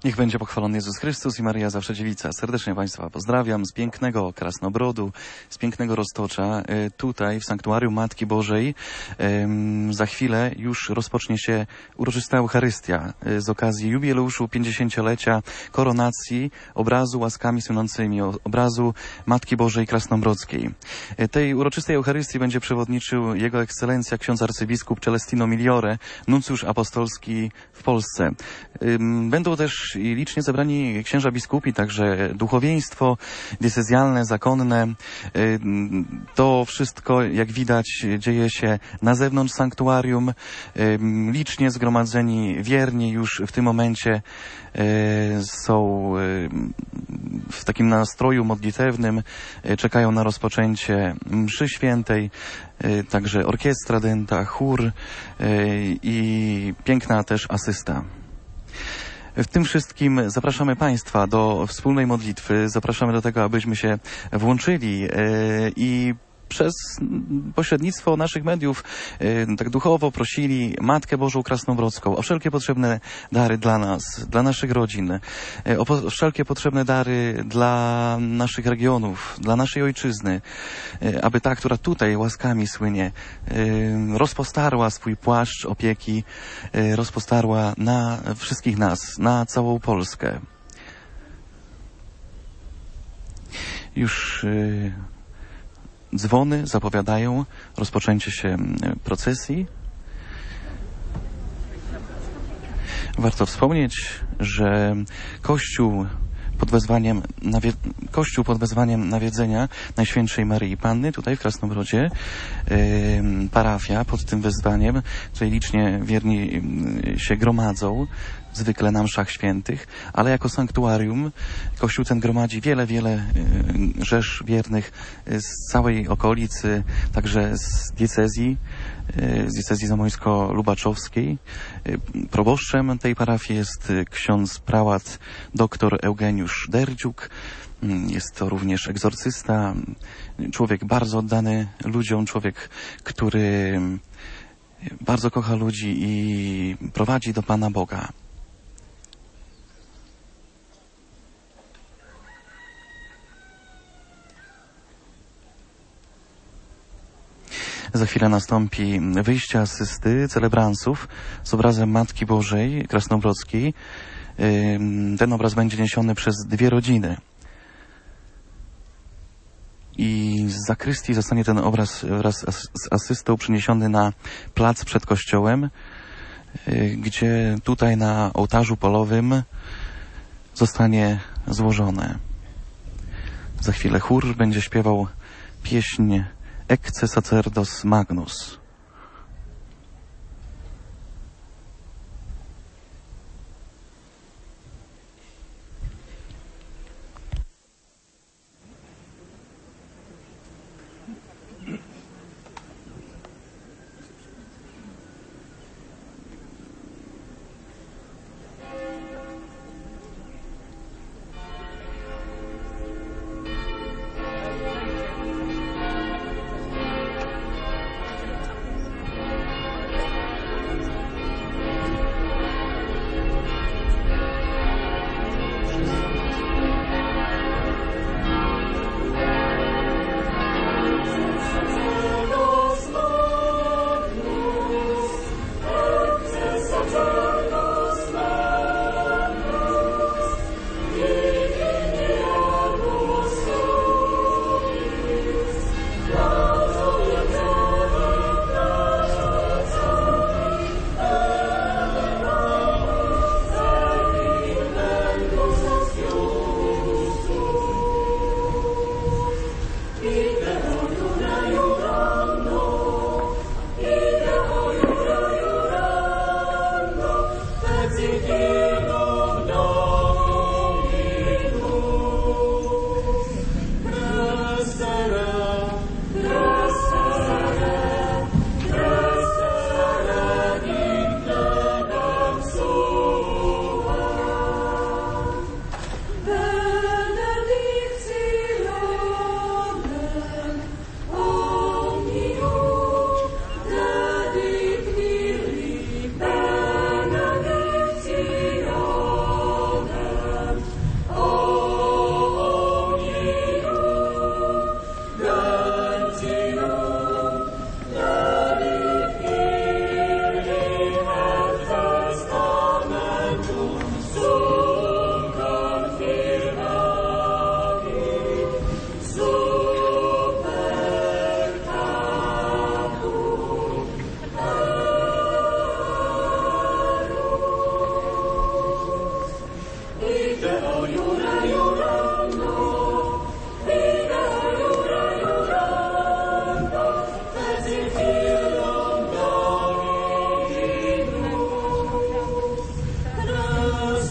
Niech będzie pochwalony Jezus Chrystus i Maryja Zawsze Dziewica. Serdecznie Państwa pozdrawiam z pięknego Krasnobrodu, z pięknego Roztocza. Tutaj w Sanktuarium Matki Bożej za chwilę już rozpocznie się uroczysta Eucharystia z okazji jubileuszu 50-lecia koronacji obrazu łaskami słynącymi, obrazu Matki Bożej Krasnobrodzkiej. Tej uroczystej Eucharystii będzie przewodniczył Jego Ekscelencja ksiądz arcybiskup Celestino Migliore, nuncjusz apostolski w Polsce. Będą też i licznie zebrani księża biskupi, także duchowieństwo diecezjalne, zakonne. To wszystko, jak widać, dzieje się na zewnątrz sanktuarium. Licznie zgromadzeni wierni już w tym momencie są w takim nastroju modlitewnym, czekają na rozpoczęcie mszy świętej, także orkiestra dęta, chór i piękna też asysta. W tym wszystkim zapraszamy Państwa do wspólnej modlitwy, zapraszamy do tego, abyśmy się włączyli i przez pośrednictwo naszych mediów tak duchowo prosili Matkę Bożą Krasnobrodzką o wszelkie potrzebne dary dla nas, dla naszych rodzin, o wszelkie potrzebne dary dla naszych regionów, dla naszej ojczyzny, aby ta, która tutaj łaskami słynie, rozpostarła swój płaszcz opieki, rozpostarła na wszystkich nas, na całą Polskę. Już dzwony zapowiadają rozpoczęcie się procesji. Warto wspomnieć, że Kościół pod wezwaniem nawiedzenia Najświętszej Maryi Panny tutaj w Krasnobrodzie, parafia pod tym wezwaniem, tutaj licznie wierni się gromadzą, zwykle na mszach świętych, ale jako sanktuarium Kościół ten gromadzi wiele rzesz wiernych z całej okolicy, także z diecezji zamońsko-lubaczowskiej. Proboszczem tej parafii jest ksiądz prałat dr Eugeniusz Derdziuk. Jest to również egzorcysta, człowiek bardzo oddany ludziom, człowiek, który bardzo kocha ludzi i prowadzi do Pana Boga. Za chwilę nastąpi wyjście asysty celebransów z obrazem Matki Bożej Krasnobrodzkiej. Ten obraz będzie niesiony przez dwie rodziny. I z zakrystii zostanie ten obraz wraz z asystą przeniesiony na plac przed kościołem, gdzie tutaj na ołtarzu polowym zostanie złożone. Za chwilę chór będzie śpiewał pieśń Ecce sacerdos magnus.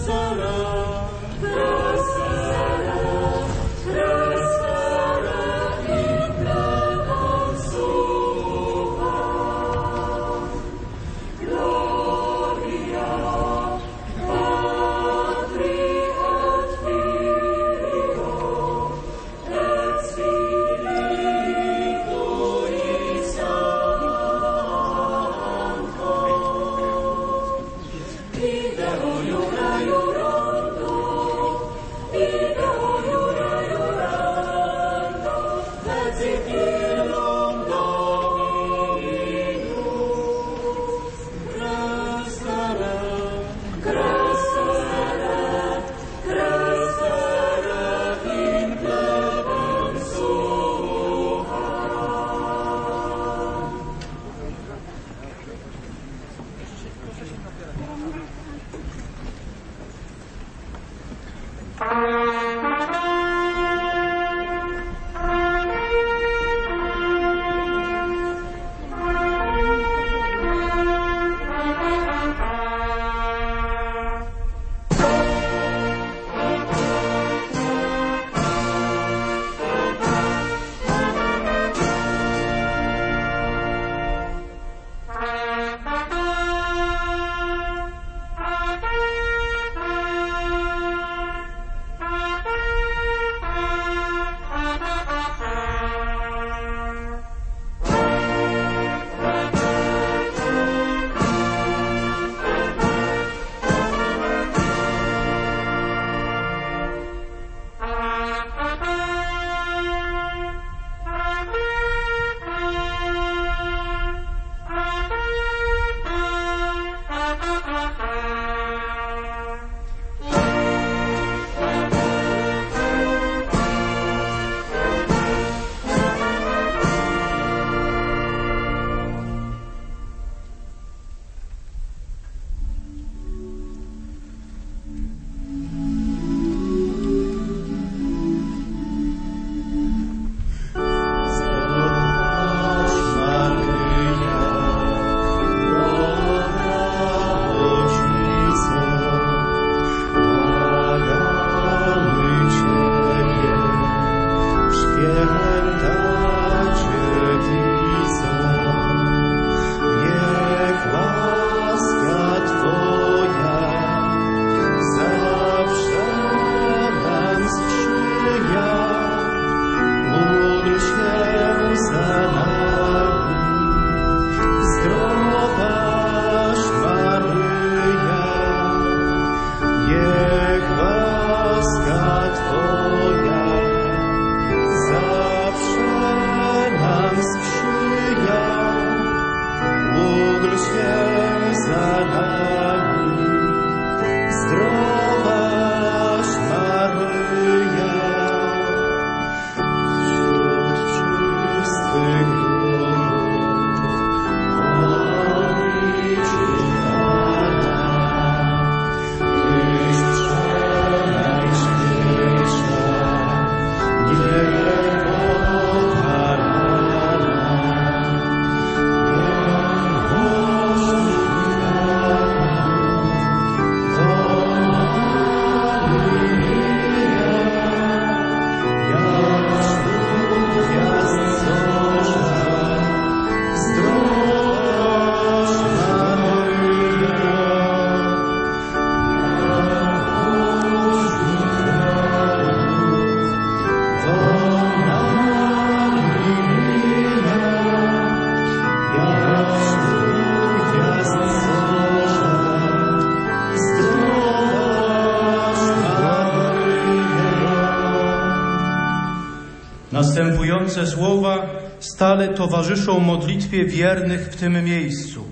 Następujące słowa stale towarzyszą modlitwie wiernych w tym miejscu.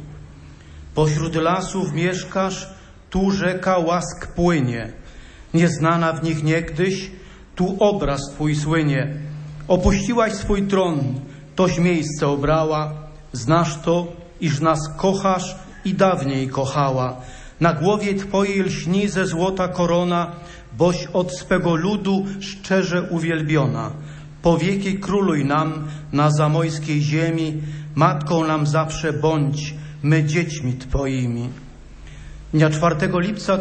Pośród lasów mieszkasz, tu rzeka łask płynie. Nieznana w nich niegdyś, tu obraz Twój słynie. Opuściłaś swój tron, toś miejsce obrała. Znasz to, iż nas kochasz i dawniej kochała. Na głowie Twojej lśni ze złota korona, boś od swego ludu szczerze uwielbiona. Po wieki króluj nam na zamojskiej ziemi, matką nam zawsze bądź, my dziećmi Twoimi. Dnia 4 lipca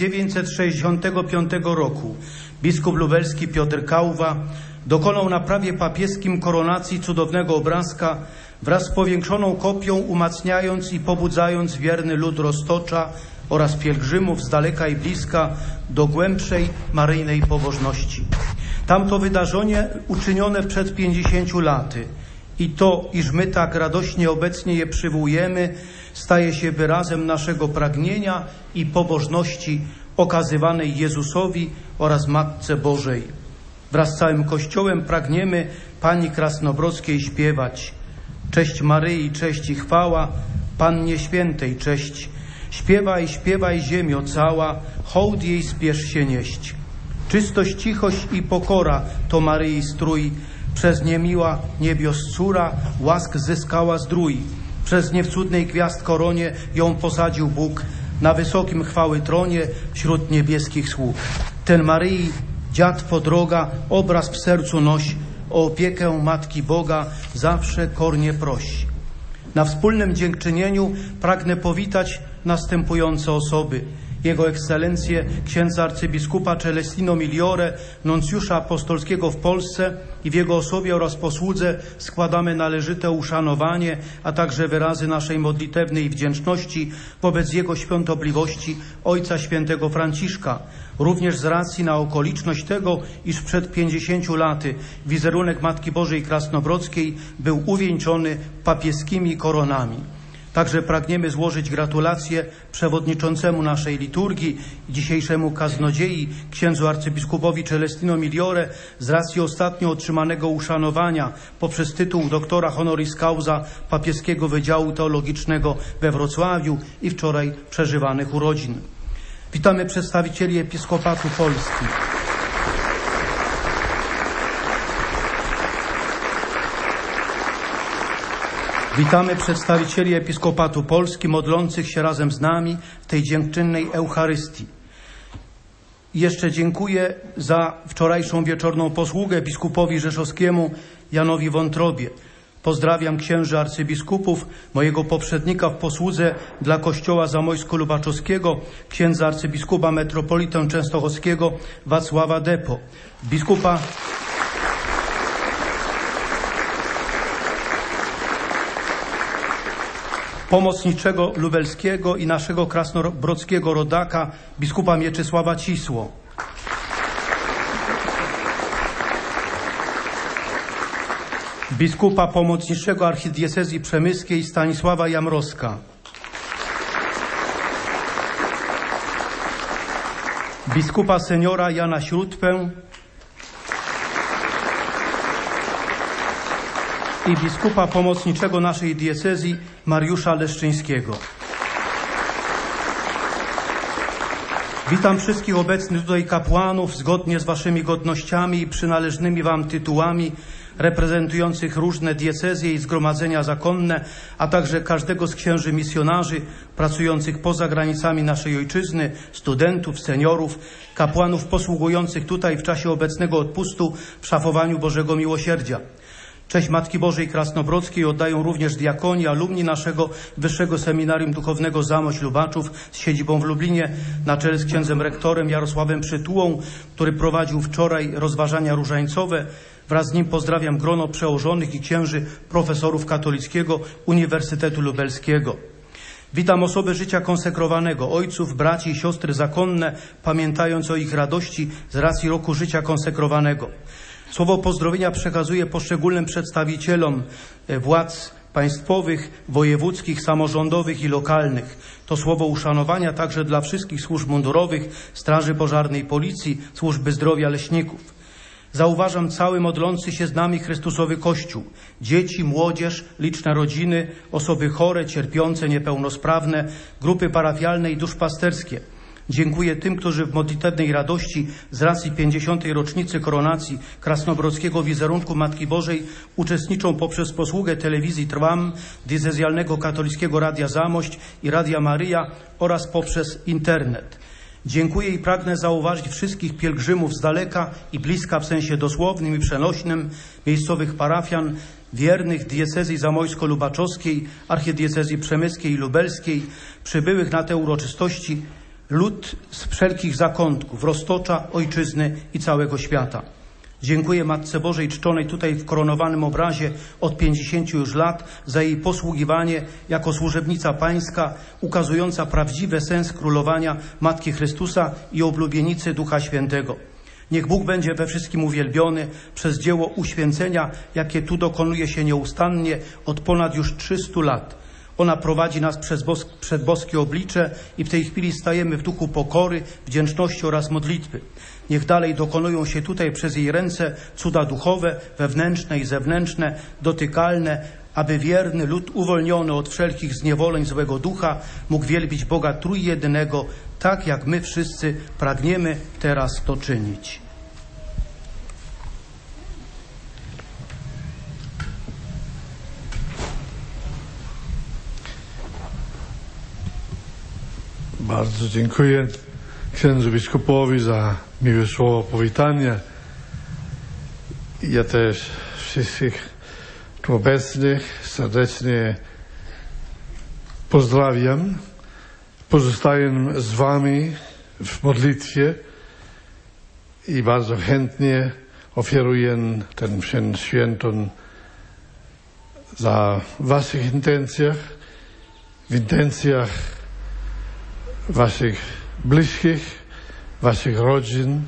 1965 roku biskup lubelski Piotr Kałwa dokonał na prawie papieskim koronacji cudownego obrazka wraz z powiększoną kopią, umacniając i pobudzając wierny lud Roztocza oraz pielgrzymów z daleka i bliska do głębszej maryjnej pobożności. Tamto wydarzenie uczynione przed 50 laty i to, iż my tak radośnie obecnie je przywołujemy, staje się wyrazem naszego pragnienia i pobożności okazywanej Jezusowi oraz Matce Bożej. Wraz z całym Kościołem pragniemy Pani Krasnobrodzkiej śpiewać: cześć Maryi, cześć i chwała, Pannie Świętej cześć. Śpiewaj, śpiewaj ziemio cała, hołd jej spiesz się nieść. Czystość, cichość i pokora to Maryi strój, przez nie miła niebios córa, łask zyskała zdrój. Przez nie w cudnej gwiazd koronie ją posadził Bóg, na wysokim chwały tronie wśród niebieskich sług. Ten Maryi, dziatwo droga, obraz w sercu noś, o opiekę Matki Boga zawsze kornie proś. Na wspólnym dziękczynieniu pragnę powitać następujące osoby: Jego Ekscelencję księdza arcybiskupa Celestino Migliore, nuncjusza apostolskiego w Polsce, i w jego osobie oraz posłudze składamy należyte uszanowanie, a także wyrazy naszej modlitewnej wdzięczności wobec jego świątobliwości Ojca Świętego Franciszka. Również z racji na okoliczność tego, iż przed 50 laty wizerunek Matki Bożej Krasnobrodzkiej był uwieńczony papieskimi koronami. Także pragniemy złożyć gratulacje przewodniczącemu naszej liturgii i dzisiejszemu kaznodziei, księdzu arcybiskupowi Celestino Migliore, z racji ostatnio otrzymanego uszanowania poprzez tytuł doktora honoris causa Papieskiego Wydziału Teologicznego we Wrocławiu i wczoraj przeżywanych urodzin. Witamy przedstawicieli Episkopatu Polski. Witamy przedstawicieli Episkopatu Polski modlących się razem z nami w tej dziękczynnej Eucharystii. I jeszcze dziękuję za wczorajszą wieczorną posługę biskupowi rzeszowskiemu Janowi Wątrobie. Pozdrawiam księży arcybiskupów, mojego poprzednika w posłudze dla Kościoła Zamojsko-Lubaczowskiego, księdza arcybiskupa metropolitę częstochowskiego Wacława Depo, biskupa pomocniczego lubelskiego i naszego krasnobrodzkiego rodaka, biskupa Mieczysława Cisło. Biskupa pomocniczego archidiecezji przemyskiej Stanisława Jamroska. Biskupa seniora Jana Śródpę i biskupa pomocniczego naszej diecezji Mariusza Leszczyńskiego. Witam wszystkich obecnych tutaj kapłanów zgodnie z waszymi godnościami i przynależnymi wam tytułami, reprezentujących różne diecezje i zgromadzenia zakonne, a także każdego z księży misjonarzy pracujących poza granicami naszej ojczyzny, studentów, seniorów, kapłanów posługujących tutaj w czasie obecnego odpustu w szafowaniu Bożego Miłosierdzia. Cześć Matki Bożej Krasnobrodzkiej oddają również diakoni, alumni naszego Wyższego Seminarium Duchownego Zamość-Lubaczów z siedzibą w Lublinie na czele z księdzem rektorem Jarosławem Przytułą, który prowadził wczoraj rozważania różańcowe. Wraz z nim pozdrawiam grono przełożonych i księży profesorów Katolickiego Uniwersytetu Lubelskiego. Witam osoby życia konsekrowanego, ojców, braci i siostry zakonne, pamiętając o ich radości z racji roku życia konsekrowanego. Słowo pozdrowienia przekazuję poszczególnym przedstawicielom władz państwowych, wojewódzkich, samorządowych i lokalnych. To słowo uszanowania także dla wszystkich służb mundurowych, straży pożarnej, policji, służby zdrowia, leśników. Zauważam cały modlący się z nami Chrystusowy Kościół. Dzieci, młodzież, liczne rodziny, osoby chore, cierpiące, niepełnosprawne, grupy parafialne i duszpasterskie. Dziękuję tym, którzy w modlitewnej radości z racji 50. rocznicy koronacji krasnobrodzkiego wizerunku Matki Bożej uczestniczą poprzez posługę telewizji Trwam, diecezjalnego katolickiego Radia Zamość i Radia Maryja oraz poprzez internet. Dziękuję i pragnę zauważyć wszystkich pielgrzymów z daleka i bliska w sensie dosłownym i przenośnym, miejscowych parafian, wiernych diecezji zamojsko-lubaczowskiej, archidiecezji przemyskiej i lubelskiej, przybyłych na te uroczystości, lud z wszelkich zakątków, Roztocza, ojczyzny i całego świata. Dziękuję Matce Bożej czczonej tutaj w koronowanym obrazie od 50 już lat za jej posługiwanie jako służebnica pańska, ukazująca prawdziwy sens królowania Matki Chrystusa i oblubienicy Ducha Świętego. Niech Bóg będzie we wszystkim uwielbiony przez dzieło uświęcenia, jakie tu dokonuje się nieustannie od ponad już 300 lat. Ona prowadzi nas przed boskie oblicze i w tej chwili stajemy w duchu pokory, wdzięczności oraz modlitwy. Niech dalej dokonują się tutaj przez jej ręce cuda duchowe, wewnętrzne i zewnętrzne, dotykalne, aby wierny lud uwolniony od wszelkich zniewoleń złego ducha mógł wielbić Boga Trójjedynego, tak jak my wszyscy pragniemy teraz to czynić. Bardzo dziękuję księdzu biskupowi za miłe słowo powitania. Ja też wszystkich tu obecnych serdecznie pozdrawiam. Pozostaję z wami w modlitwie i bardzo chętnie ofiaruję ten święton za waszych intencjach, w intencjach waszych bliskich, waszych rodzin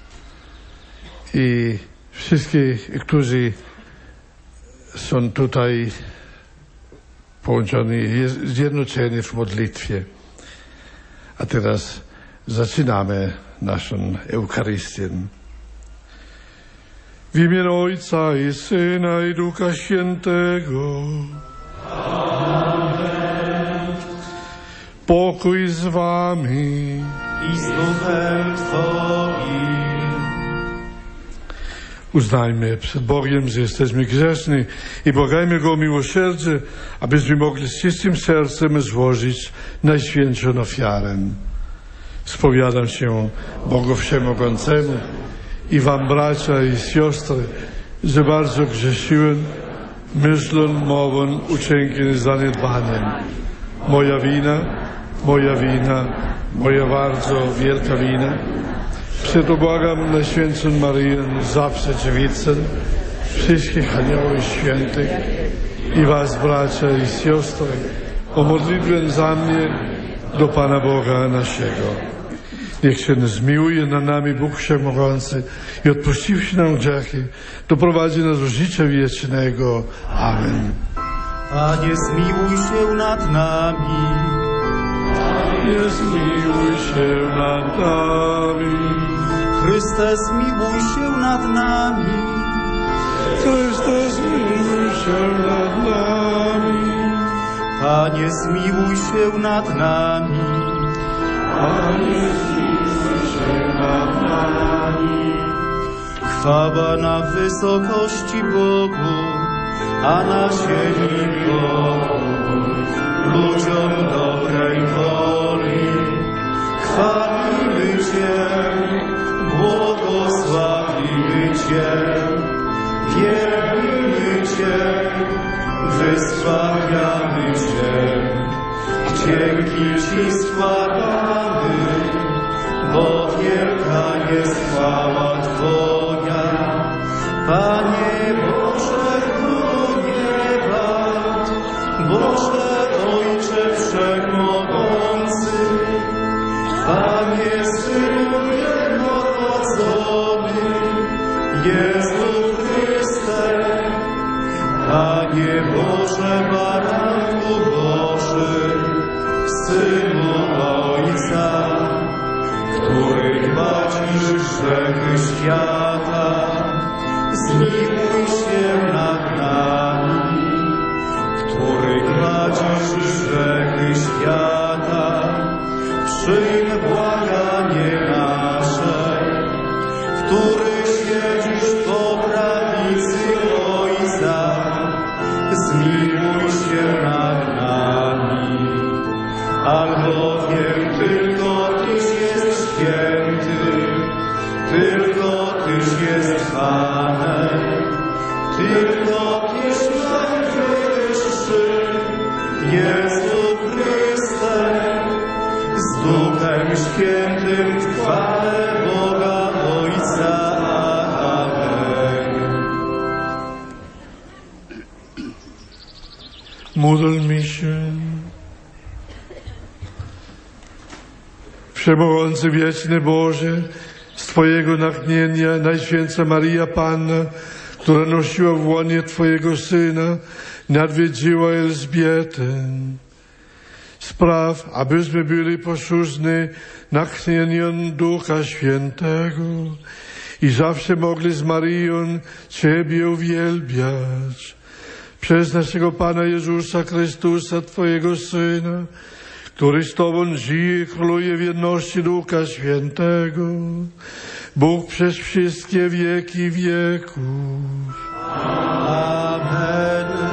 i wszystkich, którzy są tutaj połączeni, zjednoczeni w modlitwie. A teraz zaczynamy naszą Eucharystię. W imię Ojca i Syna i Ducha Świętego. Pokój z wami I z duchem Twoim. Uznajmy przed Bogiem, że jesteśmy grzeszni i błagajmy Go o miłosierdzie, abyśmy mogli z czystym sercem złożyć najświętszą ofiarę. Spowiadam się Bogu Wszechmogącemu i wam, bracia i siostry, że bardzo grzeszyłem myślą, mową, uczynkiem i zaniedbaniem. Moja wina, moja bardzo wielka wina. Przetobłagam Najświętszą Maryję, zawsze dziewicę, wszystkich aniołów i świętych i was, bracia i siostry, o modlitwę za mnie do Pana Boga naszego. Niech się zmiłuje nad nami Bóg Wszechmogący i odpuściwszy nam grzechy, doprowadzi nas do życia wiecznego. Amen. Panie, zmiłuj się nad nami. Panie, zmiłuj się nad nami. Chryste, zmiłuj się nad nami. Chryste, zmiłuj się nad nami. Panie, zmiłuj się nad nami. Panie, zmiłuj się nad nami. Chwała na wysokości Bogu, a na ziemi pokój ludziom dobrej woli. Chwalimy Cię, błogosławimy Cię, wielbimy Cię, wysławiamy Cię. Dzięki Ci składamy, bo wielka jest chwała Twoja. Panie Boże, Królu nieba, Boże Ojcze Wszechmogący, Panie Synu jednorodzony, Jezu Chryste, Panie Boże, Baranku Boży, Synu Ojca, który gładzisz grzechy świata, zmiłuj się nad nami, który gładzisz grzechy świata, przyjm błaganie nasze, który siedzisz po prawicy Ojca, zmiłuj się nad nami, albowiem tylko Tyś jest święty, tylko Tyś jest Panem, tylko Tyś Jezu Chryste, z Duchem Świętym w chwale Boga Ojca. Amen. Módlmy się. Wszechmogący wieczny Boże, z Twojego natchnienia Najświętsza Maryja Panna, która nosiła w łonie Twojego Syna, nadwiedziła Elżbietę. Spraw, abyśmy byli posłuszni natchnieniom Ducha Świętego i zawsze mogli z Maryją Ciebie uwielbiać. Przez naszego Pana Jezusa Chrystusa, Twojego Syna, który z Tobą żyje i króluje w jedności Ducha Świętego, Bóg przez wszystkie wieki wieków. Amen.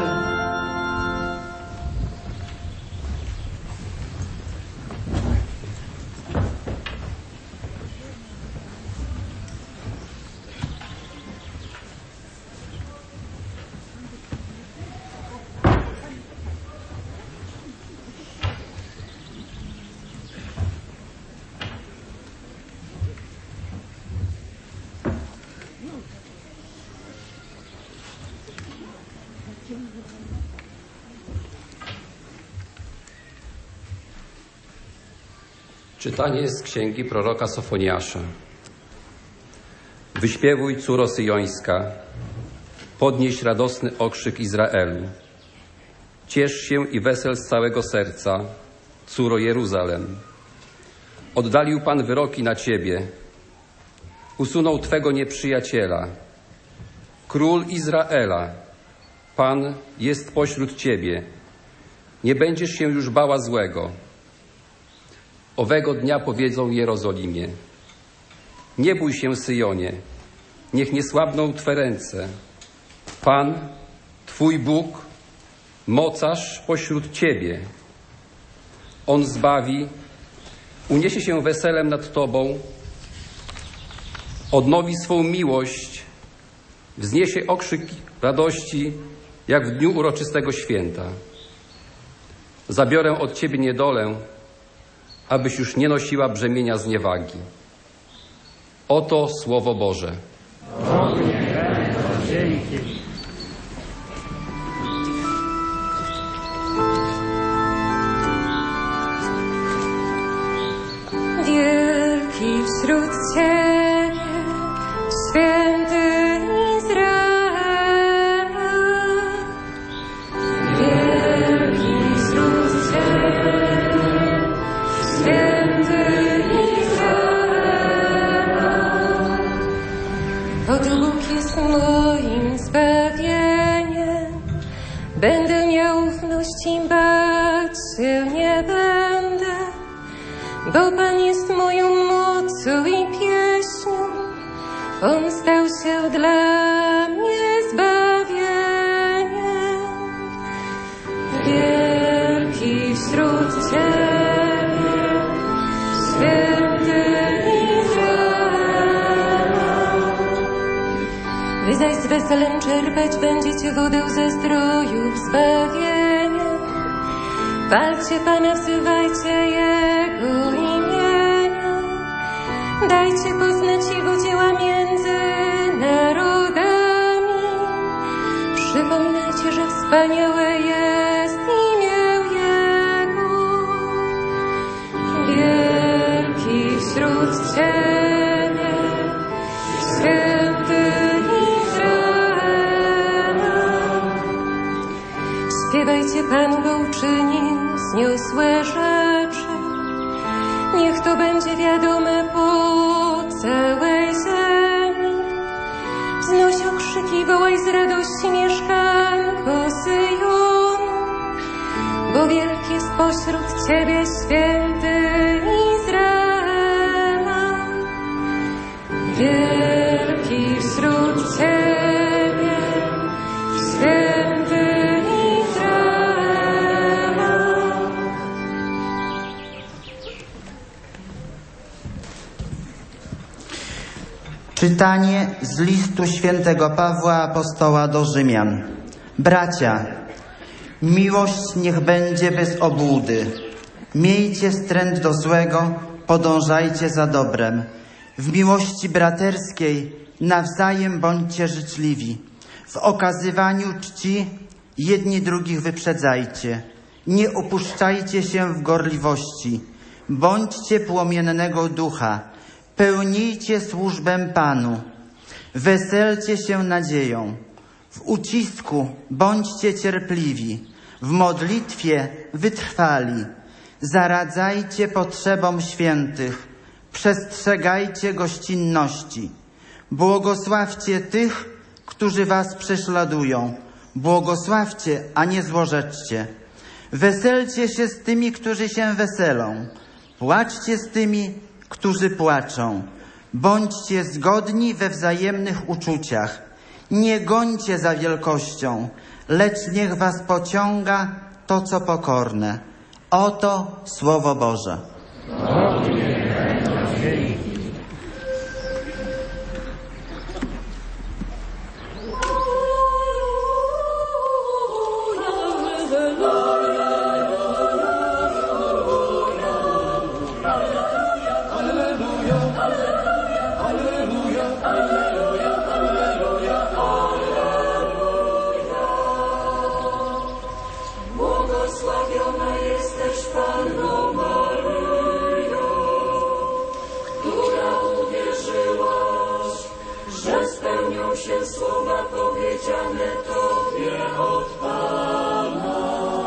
Czytanie z księgi proroka Sofoniasza. Wyśpiewuj, córo syjońska, podnieś radosny okrzyk Izraelu. Ciesz się i wesel z całego serca, córo Jeruzalem. Oddalił Pan wyroki na ciebie, usunął twego nieprzyjaciela. Król Izraela, Pan jest pośród ciebie, nie będziesz się już bała złego. Owego dnia powiedzą Jerozolimie: nie bój się, Syjonie, niech nie słabną twe ręce. Pan, Twój Bóg, mocarz pośród ciebie. On zbawi, uniesie się weselem nad tobą, odnowi swą miłość, wzniesie okrzyk radości, jak w dniu uroczystego święta. Zabiorę od ciebie niedolę, abyś już nie nosiła brzemienia zniewagi. Oto Słowo Boże. Wielki wśród Ciebie, święty Izraela. Wielki wśród Ciebie, święty Izraela. Oto Bóg jest moim zbawieniem. Będę miał ufność i bać się nie będę. Bo Pan jest moją mocą i pieśnią, On stał się dla mnie zbawieniem. Wielki wśród Ciebie, święty Izraela. Wy zaś z weselem czerpać będziecie wodę ze zdrojów zbawienia. Chwalcie Pana, wzywajcie Jego imienia. Dajcie poznać Jego dzieła między narodami. Przypominajcie, że wspaniałe jest imię Jego. Wielki wśród Ciebie, święty Izraela. Śpiewajcie Panu, bo uczynił zniosłe rzeczy. Niech to będzie wiadome po całej ziemi. Wznoś okrzyki, wołaj z radości, mieszkanko Syjonu, bo wielki jest pośród Ciebie święty Izraela. Wielki wśród Ciebie, święty Czytanie z listu świętego Pawła Apostoła do Rzymian. Bracia, Miłość niech będzie bez obłudy. Miejcie wstręt do złego, podążajcie za dobrem. W miłości braterskiej nawzajem bądźcie życzliwi. W okazywaniu czci jedni drugich wyprzedzajcie. Nie opuszczajcie się w gorliwości. Bądźcie płomiennego ducha. Pełnijcie służbę Panu. Weselcie się nadzieją. W ucisku bądźcie cierpliwi. W modlitwie wytrwali. Zaradzajcie potrzebom świętych. Przestrzegajcie gościnności. Błogosławcie tych, którzy was prześladują. Błogosławcie, a nie złorzeczcie. Weselcie się z tymi, którzy się weselą. Płaczcie z tymi, którzy płaczą. Bądźcie zgodni we wzajemnych uczuciach. Nie gońcie za wielkością, lecz niech was pociąga to, co pokorne. Oto Słowo Boże. Błogosławiona jesteś, Panno Maryjo, która uwierzyłaś, że spełnią się słowa powiedziane Tobie od Pana.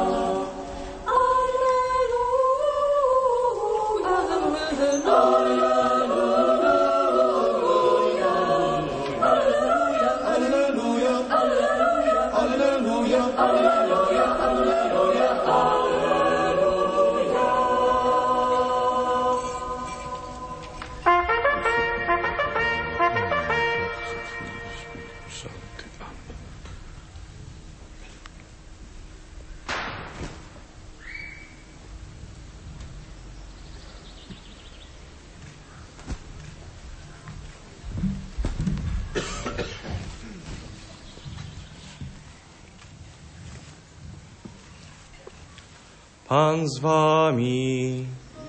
Pan z wami.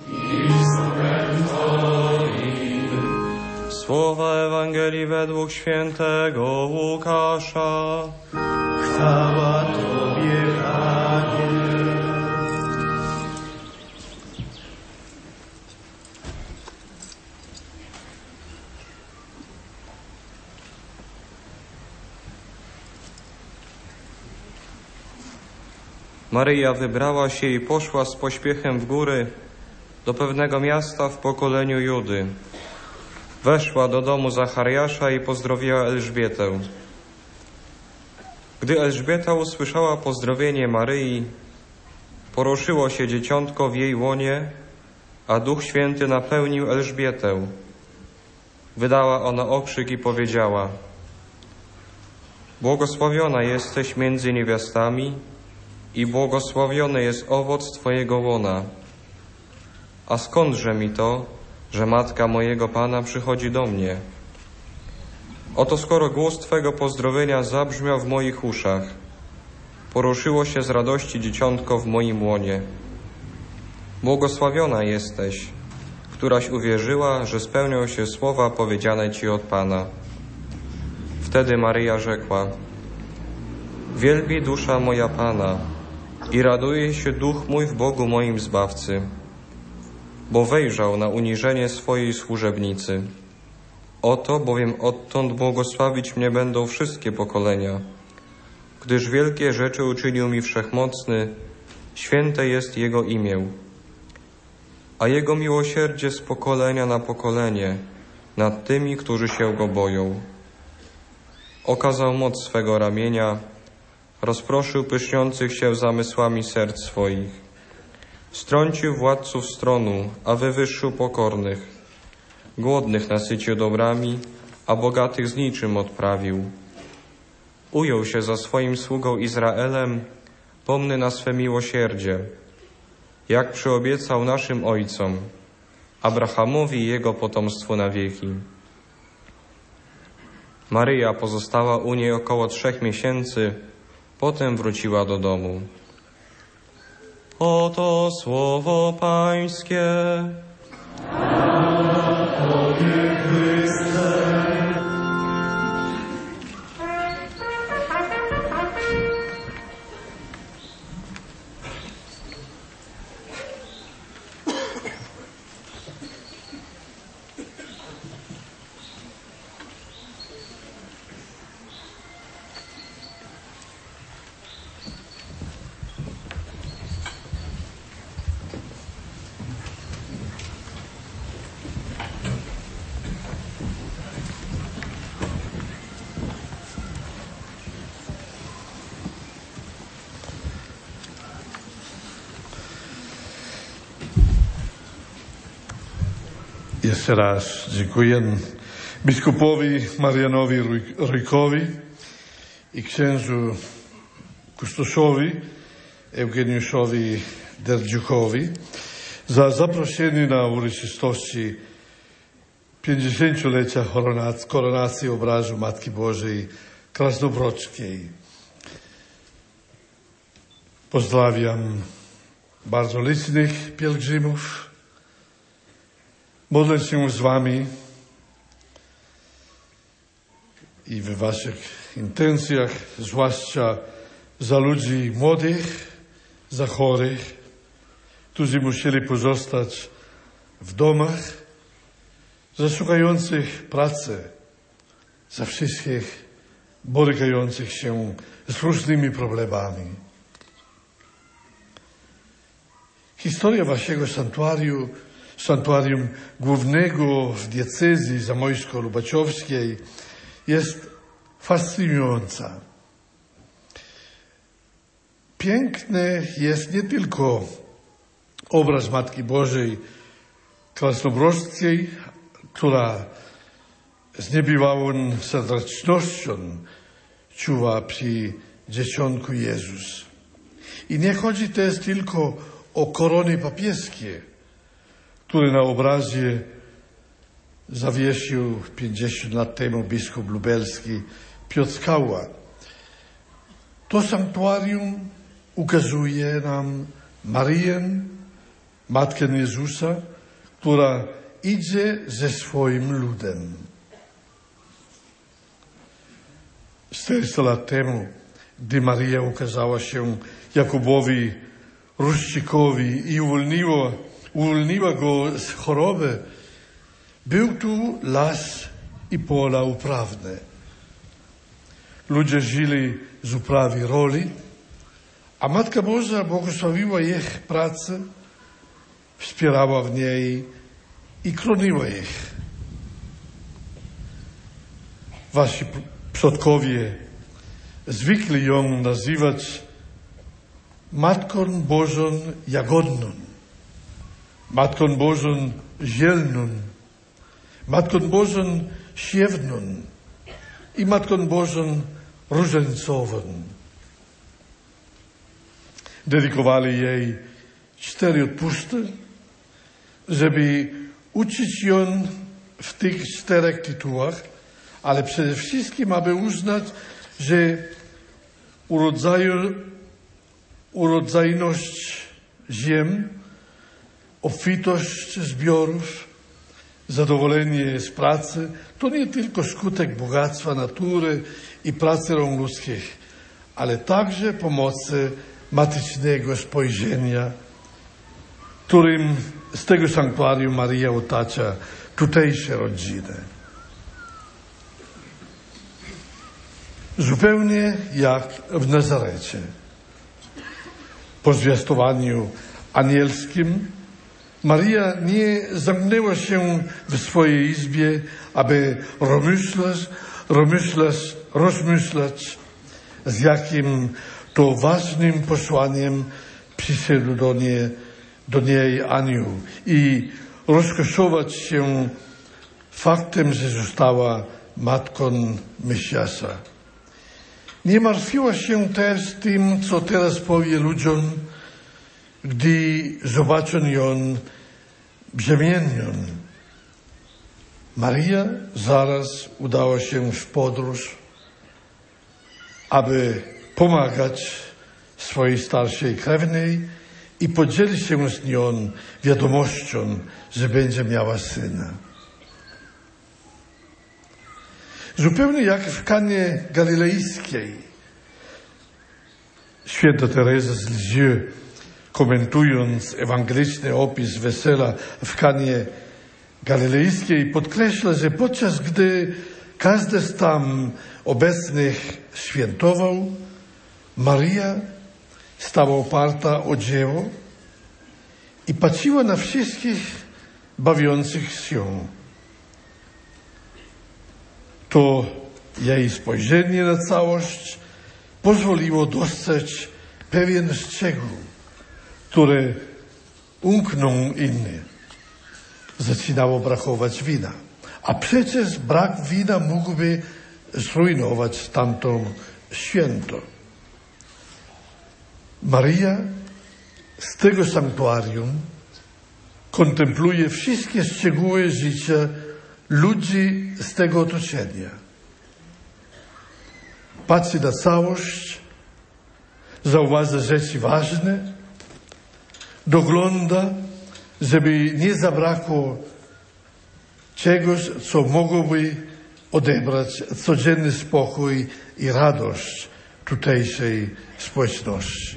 Słowa Ewangelii według świętego Łukasza. Chwała Tobie, Panie. Maryja wybrała się i poszła z pośpiechem w góry do pewnego miasta w pokoleniu Judy. Weszła do domu Zachariasza i pozdrowiła Elżbietę. Gdy Elżbieta usłyszała pozdrowienie Maryi, poruszyło się dzieciątko w jej łonie, a Duch Święty napełnił Elżbietę. Wydała ona okrzyk i powiedziała: Błogosławiona jesteś między niewiastami i błogosławiony jest owoc Twojego łona. A skądże mi to, że matka mojego Pana przychodzi do mnie? Oto skoro głos Twego pozdrowienia zabrzmiał w moich uszach, poruszyło się z radości dzieciątko w moim łonie. Błogosławiona jesteś, któraś uwierzyła, że spełnią się słowa powiedziane Ci od Pana. Wtedy Maryja rzekła: Wielbi dusza moja Pana i raduje się duch mój w Bogu moim Zbawcy, bo wejrzał na uniżenie swojej służebnicy. Oto bowiem odtąd błogosławić mnie będą wszystkie pokolenia, gdyż wielkie rzeczy uczynił mi Wszechmocny, święte jest Jego imię. A Jego miłosierdzie z pokolenia na pokolenie nad tymi, którzy się Go boją. Okazał moc swego ramienia, rozproszył pyszniących się zamysłami serc swoich. Strącił władców stronu, a wywyższył pokornych. Głodnych nasycił dobrami, a bogatych z niczym odprawił. Ujął się za swoim sługą Izraelem, pomny na swe miłosierdzie, jak przyobiecał naszym ojcom, Abrahamowi i jego potomstwu na wieki. Maryja pozostała u niej około 3 miesięcy, potem wróciła do domu. Oto słowo Pańskie. Jeszcze raz dziękuję biskupowi Marianowi Rujkowi i księdzu kustoszowi Eugeniuszowi Derdziukowi za zaproszenie na uroczystości 50-lecia koronacji obrazu Matki Bożej Krasnobrodzkiej. Pozdrawiam bardzo licznych pielgrzymów. Modlę się z wami i w waszych intencjach, zwłaszcza za ludzi młodych, za chorych, którzy musieli pozostać w domach, za szukających pracy, za wszystkich borykających się z różnymi problemami. Historia waszego sanktuarium głównego w diecezji zamojsko-lubaczowskiej jest fascynująca. Piękny jest nie tylko obraz Matki Bożej Krasnobrodzkiej, która z niebywałą serdecznością czuwa przy dzieciątku Jezus. I nie chodzi też tylko o korony papieskie, które na obrazie zawiesił 50 lat temu biskup lubelski Piotr Skała. To sanktuarium ukazuje nam Maryję, Matkę Jezusa, która idzie ze swoim ludem. 400 lat temu, gdy Maryja ukazała się Jakubowi Ruszczykowi i uwolniła go z choroby, był tu las i pola uprawne. Ludzie żyli z uprawy roli, a Matka Boża błogosławiła ich pracę, wspierała w niej i chroniła ich. Wasi przodkowie zwykli ją nazywać Matką Bożą Jagodną, Matką Bożą Zielną, Matką Bożą Siewną i Matką Bożą Różańcową. Dedykowali jej 4 odpusty, żeby uczyć ją w tych 4 tytułach, ale przede wszystkim, aby uznać, że urodzajność ziem, obfitość zbiorów, zadowolenie z pracy to nie tylko skutek bogactwa natury i pracy rąk ludzkich, ale także pomocy matycznego spojrzenia, którym z tego sanktuarium Maryja otacza tutejsze rodziny. Zupełnie jak w Nazarecie. Po zwiastowaniu anielskim Maryja nie zamknęła się w swojej izbie, aby rozmyślać, z jakim to ważnym posłaniem przyszedł do niej anioł i rozkoszować się faktem, że została matką Mesjasza. Nie martwiła się też tym, co teraz powie ludziom, gdy zobaczą ją brzemienną. Maryja zaraz udała się w podróż, aby pomagać swojej starszej krewnej i podzieli się z nią wiadomością, że będzie miała syna. Zupełnie jak w Kanie Galilejskiej. Święta Teresa z Lisieux, komentując ewangeliczny opis wesela w Kanie Galilejskiej, podkreśla, że podczas gdy każdy z tam obecnych świętował, Maria stała oparta o dzieło i patrzyła na wszystkich bawiących się. To jej spojrzenie na całość pozwoliło dostrzec pewien szczegół, który umknął inny. Zaczynało brakować wina. A przecież brak wina mógłby zrujnować tamto święto. Maria z tego sanktuarium kontempluje wszystkie szczegóły życia ludzi z tego otoczenia. Patrzy na całość, zauważa rzeczy ważne, dogląda, żeby nie zabrakło czegoś, co mogłoby odebrać codzienny spokój i radość tutejszej społeczności.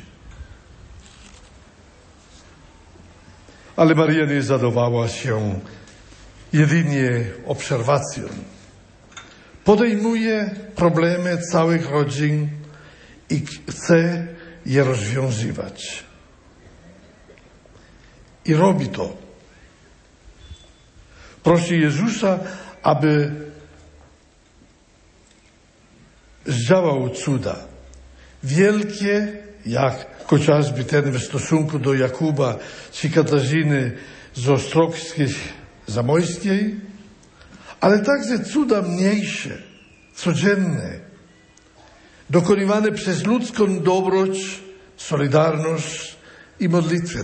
Ale Maria nie zadawała się jedynie obserwacją. Podejmuje problemy całych rodzin i chce je rozwiązywać. I robi to. Prosi Jezusa, aby zdziałał cuda. Wielkie, jak chociażby ten w stosunku do Jakuba czy Katarzyny z Ostrowskiej-Zamojskiej, ale także cuda mniejsze, codzienne, dokonywane przez ludzką dobroć, solidarność i modlitwę.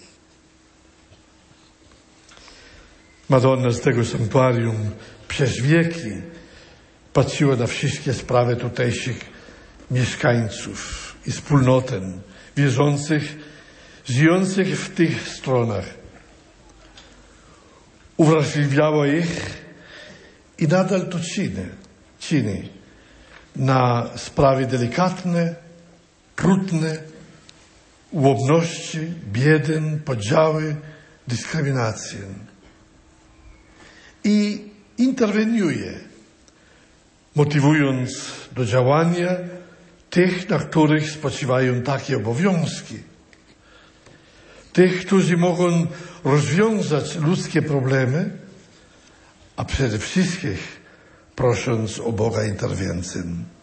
Madonna z tego sanktuarium przez wieki patrzyła na wszystkie sprawy tutejszych mieszkańców i wspólnotę wierzących, żyjących w tych stronach. Uwrażliwiała ich i nadal to czyni na sprawy delikatne, trudne, ułomności, biedę, podziały, dyskryminację. I interweniuje, motywując do działania tych, na których spoczywają takie obowiązki. Tych, którzy mogą rozwiązać ludzkie problemy, a przede wszystkim prosząc o Boga interwencję.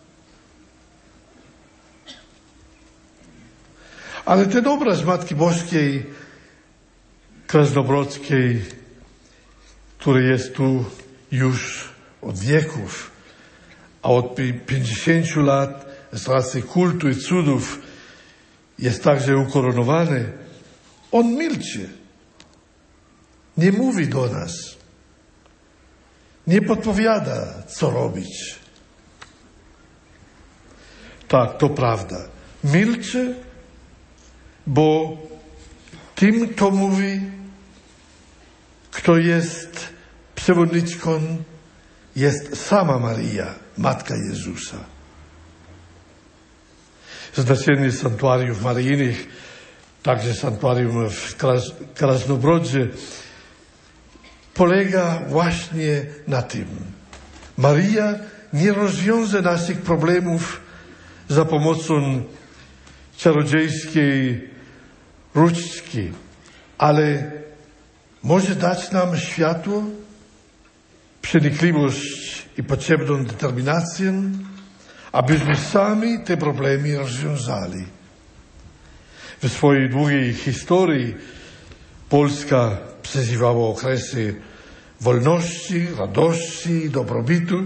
Ale ten obraz Matki Boskiej Krasnobrodzkiej, który jest tu już od wieków, a od 50 lat z racji kultu i cudów jest także ukoronowany, on milczy. Nie mówi do nas. Nie podpowiada, co robić. Tak, to prawda. Milczy, bo tym, kto mówi, kto jest przewodniczką, jest sama Maria, Matka Jezusa. Znaczenie sanktuariów maryjnych, także sanktuarium w Krasnobrodzie, polega właśnie na tym. Maria nie rozwiąże naszych problemów za pomocą czarodziejskiej różdżki, ale może dać nam światło, przenikliwość i potrzebną determinację, abyśmy sami te problemy rozwiązali. W swojej długiej historii Polska przeżywała okresy wolności, radości i dobrobytu,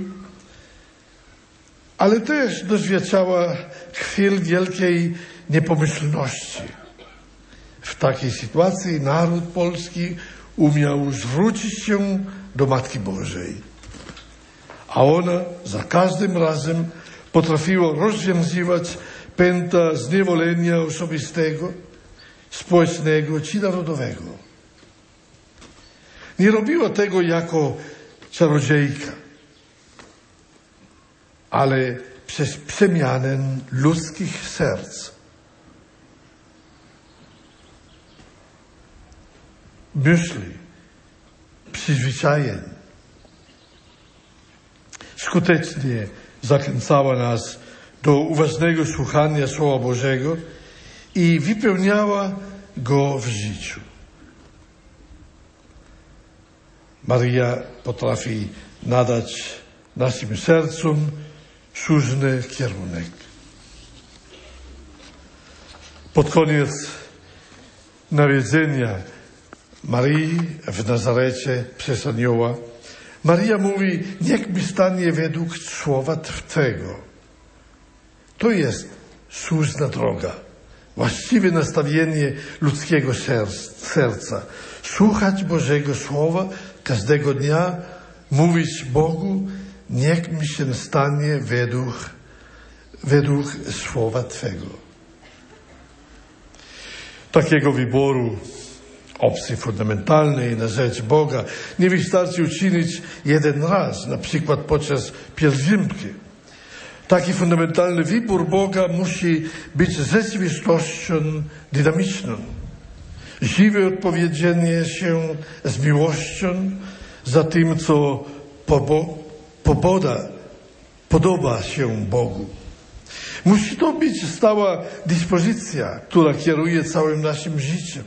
ale też doświadczała chwil wielkiej niepomyślności. W takiej sytuacji naród polski umiał zwrócić się do Matki Bożej, a ona za każdym razem potrafiła rozwiązywać pęta zniewolenia osobistego, społecznego czy narodowego. Nie robiła tego jako czarodziejka, ale przez przemianę ludzkich serc. Myśli, przyzwyczajeń. Skutecznie zachęcała nas do uważnego słuchania Słowa Bożego i wypełniała go w życiu. Maria potrafi nadać naszym sercom słuszny kierunek. Pod koniec nawiedzenia Maryi w Nazarecie przez anioła Maria mówi: niech mi stanie według słowa Twego. To jest słuszna droga, właściwe nastawienie ludzkiego serca. Słuchać Bożego Słowa każdego dnia, mówić Bogu: niech mi się stanie według słowa Twego. Takiego wyboru opcji fundamentalnej na rzecz Boga nie wystarczy uczynić jeden raz, na przykład podczas pielgrzymki. Taki fundamentalny wybór Boga musi być rzeczywistością dynamiczną. Żywe odpowiedzenie się z miłością za tym, co podoba się Bogu. Musi to być stała dyspozycja, która kieruje całym naszym życiem.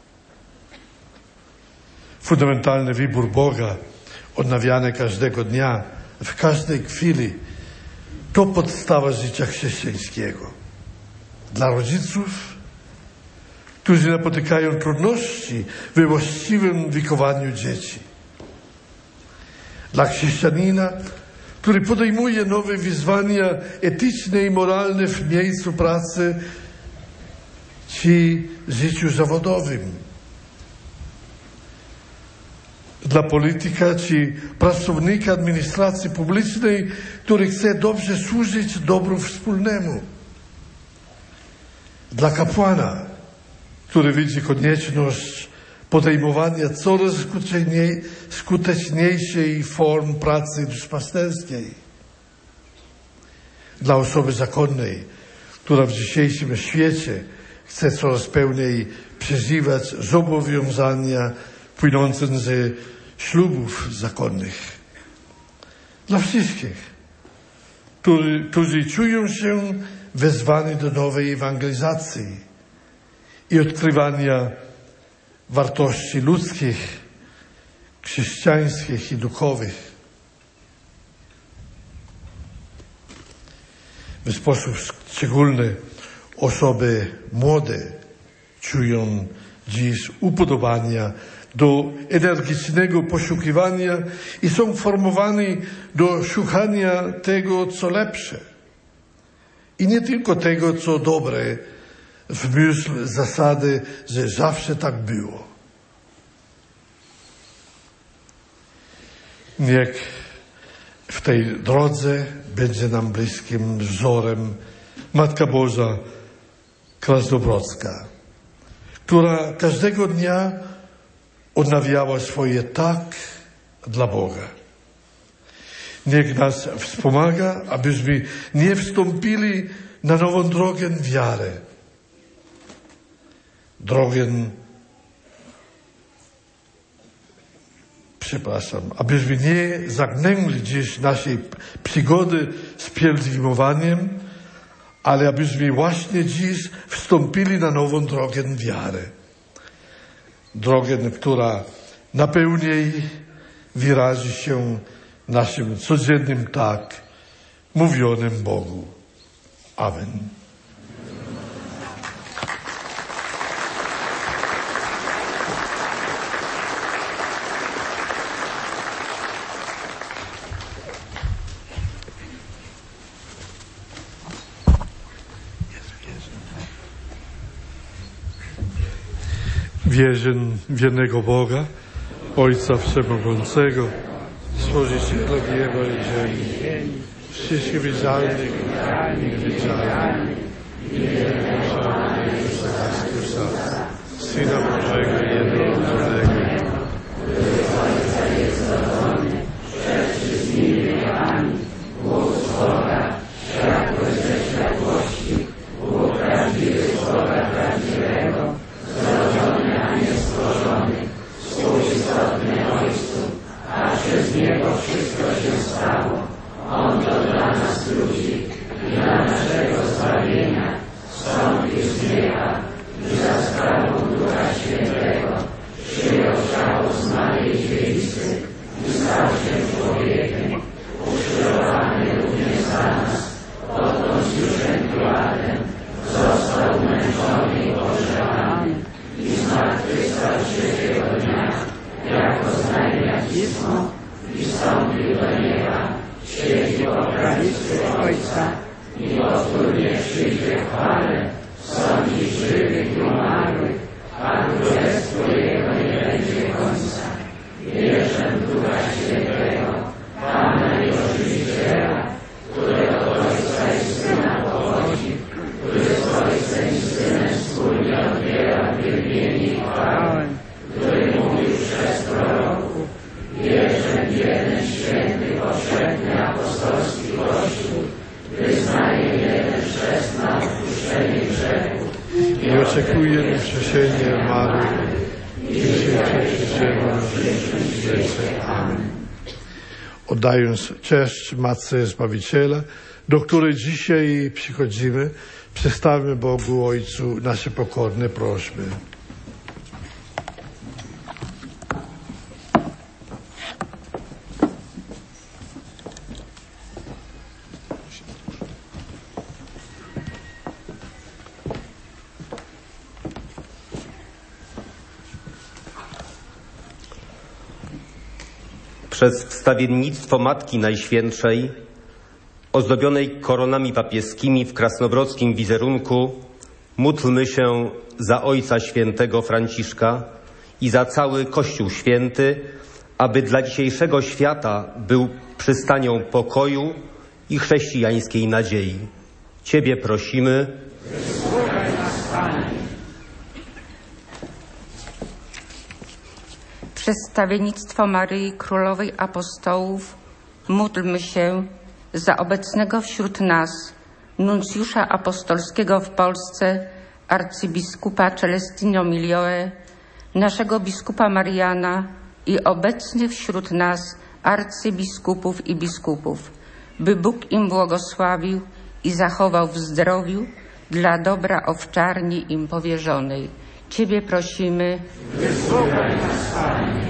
Fundamentalny wybór Boga, odnawiany każdego dnia, w każdej chwili, to podstawa życia chrześcijańskiego. Dla rodziców, którzy napotykają trudności we właściwym wychowaniu dzieci. Dla chrześcijanina, który podejmuje nowe wyzwania etyczne i moralne w miejscu pracy czy życiu zawodowym. Dla polityka czy pracownika administracji publicznej, który chce dobrze służyć dobru wspólnemu. Dla kapłana, który widzi konieczność podejmowania coraz skuteczniejszej form pracy duszpasterskiej. Dla osoby zakonnej, która w dzisiejszym świecie chce coraz pełniej przeżywać zobowiązania płynące ze ślubów zakonnych. Dla wszystkich, którzy czują się wezwani do nowej ewangelizacji i odkrywania wartości ludzkich, chrześcijańskich i duchowych. W sposób szczególny osoby młode czują dziś upodobania do energicznego poszukiwania i są formowani do szukania tego, co lepsze. I nie tylko tego, co dobre, w myśl zasady, że zawsze tak było. Niech w tej drodze będzie nam bliskim wzorem Matka Boża Krasnobrodzka, która każdego dnia odnawiała swoje tak dla Boga. Niech nas wspomaga, abyśmy nie wstąpili na nową drogę wiary. Abyśmy nie zagnęli dziś naszej przygody z pielgrzymowaniem, ale abyśmy właśnie dziś wstąpili na nową drogę wiary. Drogę, która najpełniej wyrazi się naszym codziennym tak mówionym Bogu. Amen. Wierzę w jednego Boga, Ojca Wszechmogącego, Stworzyciela nieba i ziemi, wszystkich widzialnych i niewidzialnych, i jednego Pana Jezusa Chrystusa, Syna Bożego jednorodzonego, i oczekujemy wskrzeszenia Maryi i przyjścia Jezusa. Amen. Oddając cześć Matce Zbawiciela, do której dzisiaj przychodzimy, przedstawmy Bogu Ojcu nasze pokorne prośby. Przez wstawiennictwo Matki Najświętszej, ozdobionej koronami papieskimi w krasnobrodzkim wizerunku, módlmy się za Ojca Świętego Franciszka i za cały Kościół Święty, aby dla dzisiejszego świata był przystanią pokoju i chrześcijańskiej nadziei. Ciebie prosimy. Wysłuchaj nas, Panie. Przez stawiennictwo Maryi Królowej Apostołów módlmy się za obecnego wśród nas nuncjusza apostolskiego w Polsce arcybiskupa Celestino Milioe, naszego biskupa Mariana i obecnych wśród nas arcybiskupów i biskupów, by Bóg im błogosławił i zachował w zdrowiu dla dobra owczarni im powierzonej. Ciebie prosimy. Wysłuchaj nas, Panie.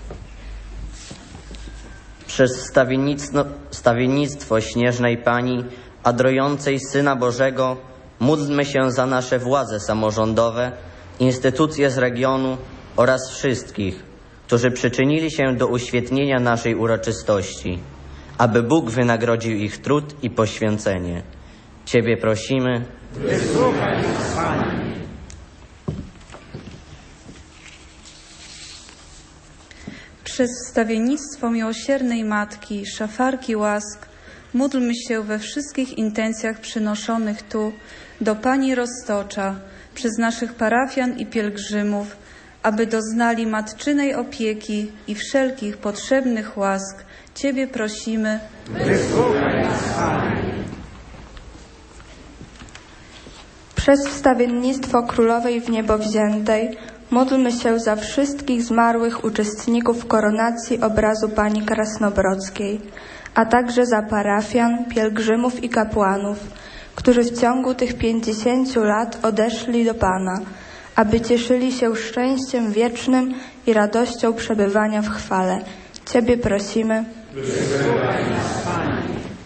Przez stawiennictwo Śnieżnej Pani, adrojącej Syna Bożego, módlmy się za nasze władze samorządowe, instytucje z regionu oraz wszystkich, którzy przyczynili się do uświetnienia naszej uroczystości, aby Bóg wynagrodził ich trud i poświęcenie. Ciebie prosimy. Wysłuchaj nas, Panie. Przez wstawiennictwo miłosiernej Matki, szafarki łask, módlmy się we wszystkich intencjach przynoszonych tu do Pani Roztocza przez naszych parafian i pielgrzymów, aby doznali matczynej opieki i wszelkich potrzebnych łask. Ciebie prosimy. Wysłuchaj nas, Panie. Przez wstawiennictwo Królowej w Niebo Wziętej módlmy się za wszystkich zmarłych uczestników koronacji obrazu Pani Krasnobrodzkiej, a także za parafian, pielgrzymów i kapłanów, którzy w ciągu tych 50 lat odeszli do Pana, aby cieszyli się szczęściem wiecznym i radością przebywania w chwale. Ciebie prosimy. Wysłuchaj nas, Panie.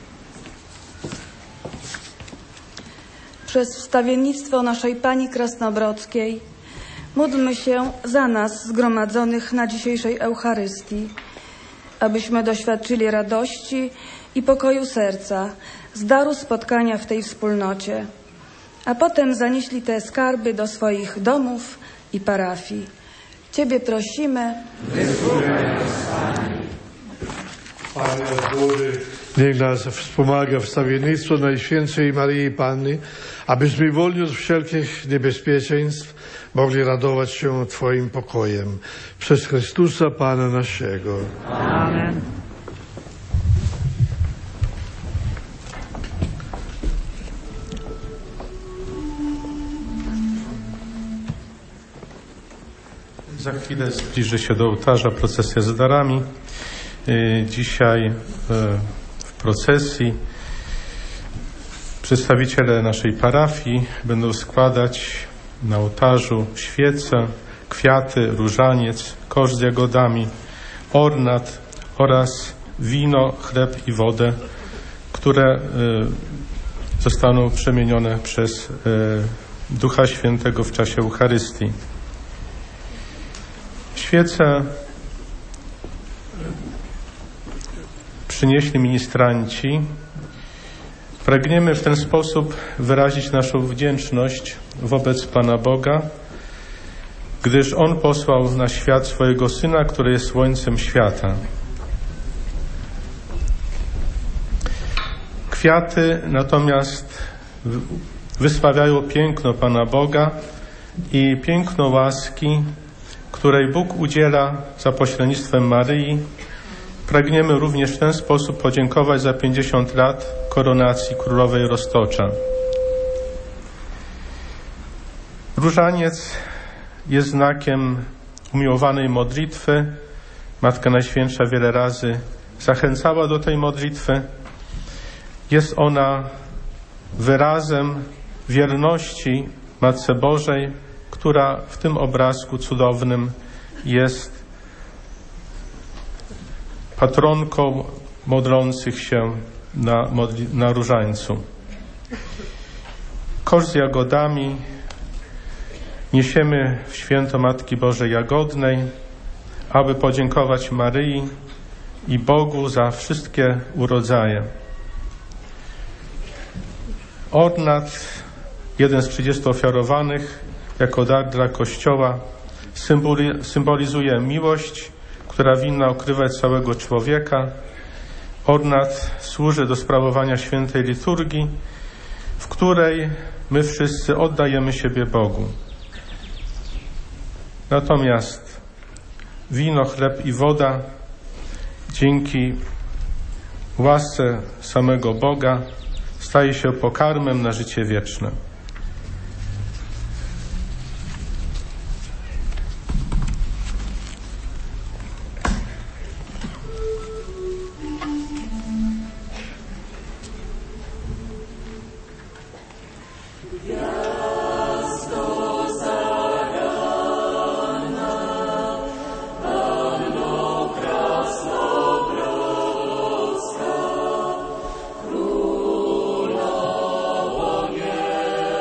Przez wstawiennictwo naszej Pani Krasnobrodzkiej módlmy się za nas zgromadzonych na dzisiejszej Eucharystii, abyśmy doświadczyli radości i pokoju serca z daru spotkania w tej wspólnocie, a potem zanieśli te skarby do swoich domów i parafii. Ciebie prosimy. Wysłuchaj nas, Panie. Panie od góry, niech nas wspomaga wstawiennictwo Najświętszej Maryi Panny, abyśmy wolni od wszelkich niebezpieczeństw mogli radować się Twoim pokojem. Przez Chrystusa Pana naszego. Amen. Za chwilę zbliży się do ołtarza procesja z darami. Dzisiaj w procesji przedstawiciele naszej parafii będą składać na ołtarzu świece, kwiaty, różaniec, kosz z jagodami, ornat oraz wino, chleb i wodę, które zostaną przemienione przez Ducha Świętego w czasie Eucharystii. Świece przynieśli ministranci. Pragniemy w ten sposób wyrazić naszą wdzięczność wobec Pana Boga, gdyż On posłał na świat swojego Syna, który jest słońcem świata. Kwiaty natomiast wysławiają piękno Pana Boga i piękno łaski, której Bóg udziela za pośrednictwem Maryi. Pragniemy również w ten sposób podziękować za 50 lat koronacji królowej Roztocza. Różaniec jest znakiem umiłowanej modlitwy. Matka Najświętsza wiele razy zachęcała do tej modlitwy. Jest ona wyrazem wierności Matce Bożej, która w tym obrazku cudownym jest patronką modlących się na różańcu. Kosz z jagodami niesiemy w święto Matki Bożej Jagodnej, aby podziękować Maryi i Bogu za wszystkie urodzaje. Ornat, jeden z 30 ofiarowanych jako dar dla Kościoła, symbolizuje miłość, która winna okrywać całego człowieka. Ornat służy do sprawowania świętej liturgii, w której my wszyscy oddajemy siebie Bogu. Natomiast wino, chleb i woda dzięki łasce samego Boga staje się pokarmem na życie wieczne. Królowo nie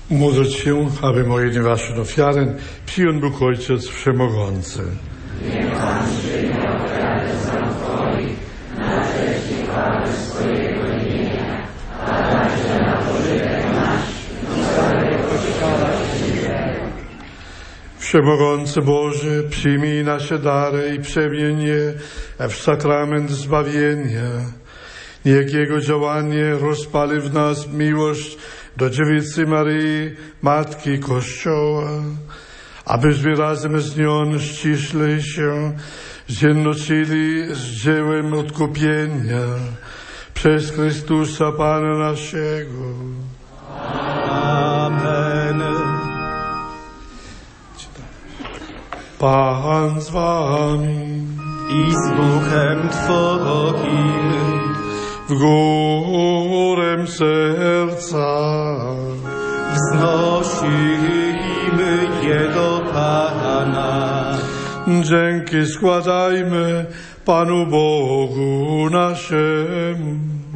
Módl się, aby moje waszą ofiarę przyjął Bóg Ojciec Wszechmogący. Niech Pan przyjmie ofiarę za Twoi, na cześć i chwałę swojego imienia, a także na pożytek nasz i całego Kościoła Świętego. Wszechmogący Boże, przyjmij nasze dary i przemień je w sakrament zbawienia. Niech Jego działanie rozpali w nas miłość do Dziewicy Maryi, Matki Kościoła, abyśmy razem z nią ściśle się zjednoczyli z dziełem odkupienia przez Chrystusa Pana naszego. Amen. Pan z wami i z duchem Twoim. W górę serca wznosimy je do Pana. Dzięki składajmy Panu Bogu naszemu.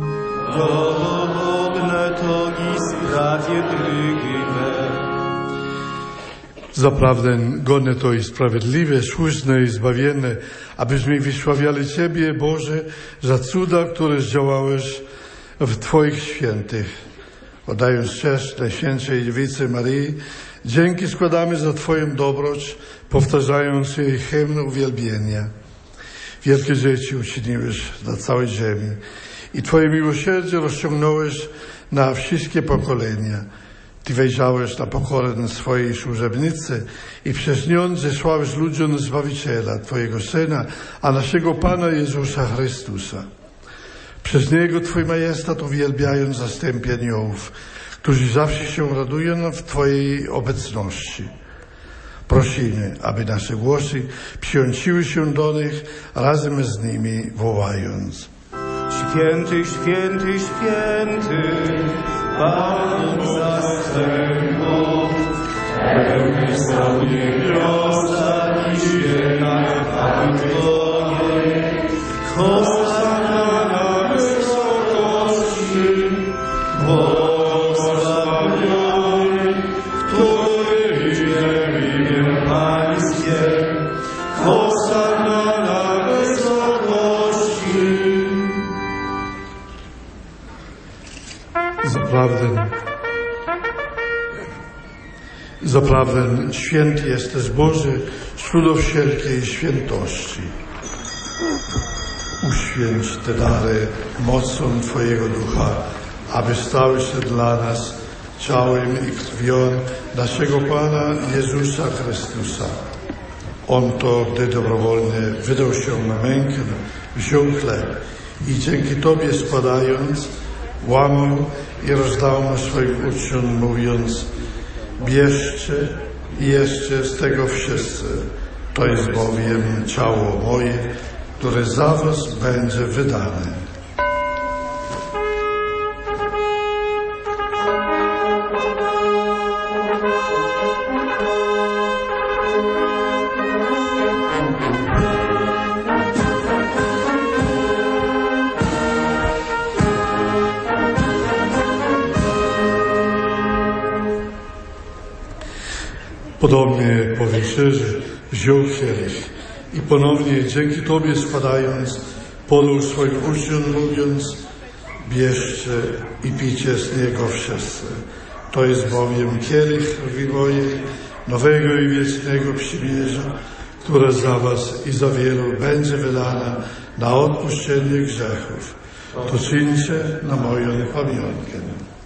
Godne to i sprawiedliwe. Zaprawdę godne to i sprawiedliwe, słuszne i zbawienne, abyśmy wysławiali Ciebie, Boże, za cuda, które zdziałałeś w Twoich świętych. Oddając cześć Najświętszej Dziewicy Maryi, dzięki składamy za Twoją dobroć, powtarzając jej hymn uwielbienia. Wielkie rzeczy uczyniłeś na całej ziemi i Twoje miłosierdzie rozciągnąłeś na wszystkie pokolenia. Ty wejrzałeś na pokorę swojej służebnicy i przez nią zesłałeś ludziom Zbawiciela, Twojego Syna, a naszego Pana Jezusa Chrystusa. Przez Niego Twój majestat uwielbiają zastępy aniołów, którzy zawsze się radują w Twojej obecności. Prosimy, aby nasze głosy przyłączyły się do nich razem z nimi, wołając: Święty, święty, święty, Pan zastępów, pełny są niebiosa i ziemia chwały Twojej. Hosanna na wysokości, błogosławiony, który idzie w imię Pańskie. Hosanna na wysokości. Zaprawdę święty jesteś Boże, z cudów wszelkiej świętości. Uświęć te dary mocą Twojego Ducha, aby stały się dla nas ciałem i krwią naszego Pana Jezusa Chrystusa. On to, gdy dobrowolnie wydał się na mękę, wziął chleb i dzięki Tobie składając, łamał i rozdał na swoim uczniom, mówiąc: bierzcie i jedzcie z tego wszyscy. To jest bowiem ciało moje, które za was będzie wydane. Podobnie po wieczerzy wziął kielich i ponownie dzięki Tobie składając, podał swoim uczniom, mówiąc: bierzcie i pijcie z niego wszyscy. To jest bowiem kielich krwi mojej, nowego i wiecznego przymierza, które za was i za wielu będzie wydana na odpuszczenie grzechów. To czyńcie na moją pamiątkę.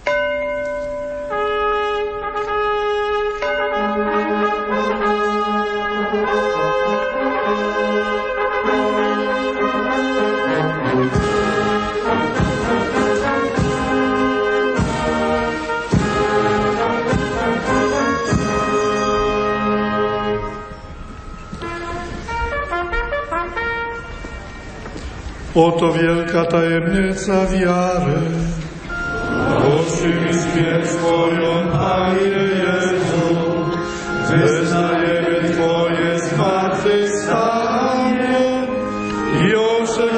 Oto wielka tajemnica wiary. Oczymi śmierć Twoją, Panie Jezu, wyznajemy Twoje zmartwychwstanie i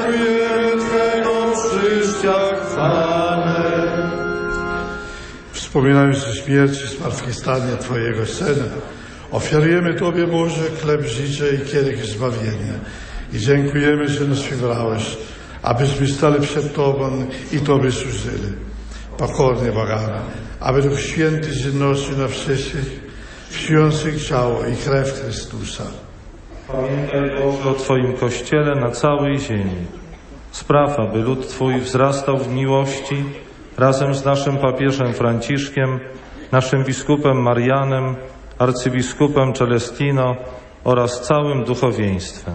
oczekujemy Twego przyjścia chwale. Wspominając o śmierci i zmartwychwstania Twojego Syna, ofiarujemy Tobie, Boże, chleb życia i kielich zbawienia. I dziękujemy, że nas wybrałeś, abyśmy stali przed Tobą i Tobie służyli. Pokornie błagamy, aby Duch Święty zjednoczył na wszystkich, przyjących ciało i krew Chrystusa. Pamiętaj, Boże, o Twoim Kościele na całej ziemi. Spraw, aby lud Twój wzrastał w miłości razem z naszym papieżem Franciszkiem, naszym biskupem Marianem, arcybiskupem Celestino oraz całym duchowieństwem.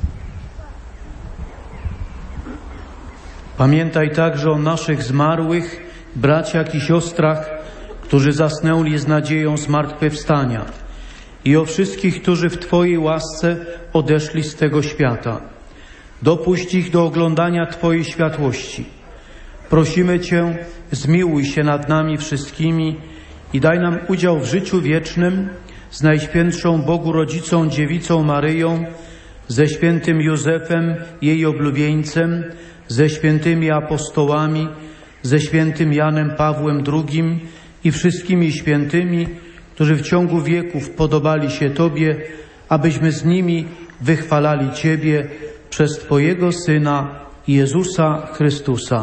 Pamiętaj także o naszych zmarłych braciach i siostrach, którzy zasnęli z nadzieją zmartwychwstania, i o wszystkich, którzy w Twojej łasce odeszli z tego świata. Dopuść ich do oglądania Twojej światłości. Prosimy Cię, zmiłuj się nad nami wszystkimi i daj nam udział w życiu wiecznym z Najświętszą Bogu Rodzicą Dziewicą Maryją, ze świętym Józefem, jej oblubieńcem, ze świętymi apostołami, ze świętym Janem Pawłem II i wszystkimi świętymi, którzy w ciągu wieków podobali się Tobie, abyśmy z nimi wychwalali Ciebie przez Twojego Syna, Jezusa Chrystusa.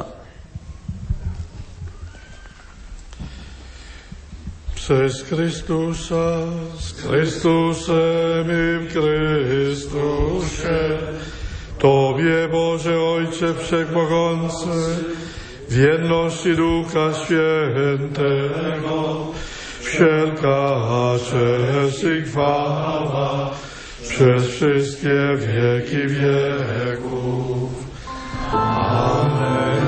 Przez Chrystusa, z Chrystusem i w Chrystusie, Tobie, Boże Ojcze Wszechmogący, w jedności Ducha Świętego, wszelka cześć i chwała przez wszystkie wieki wieków. Amen.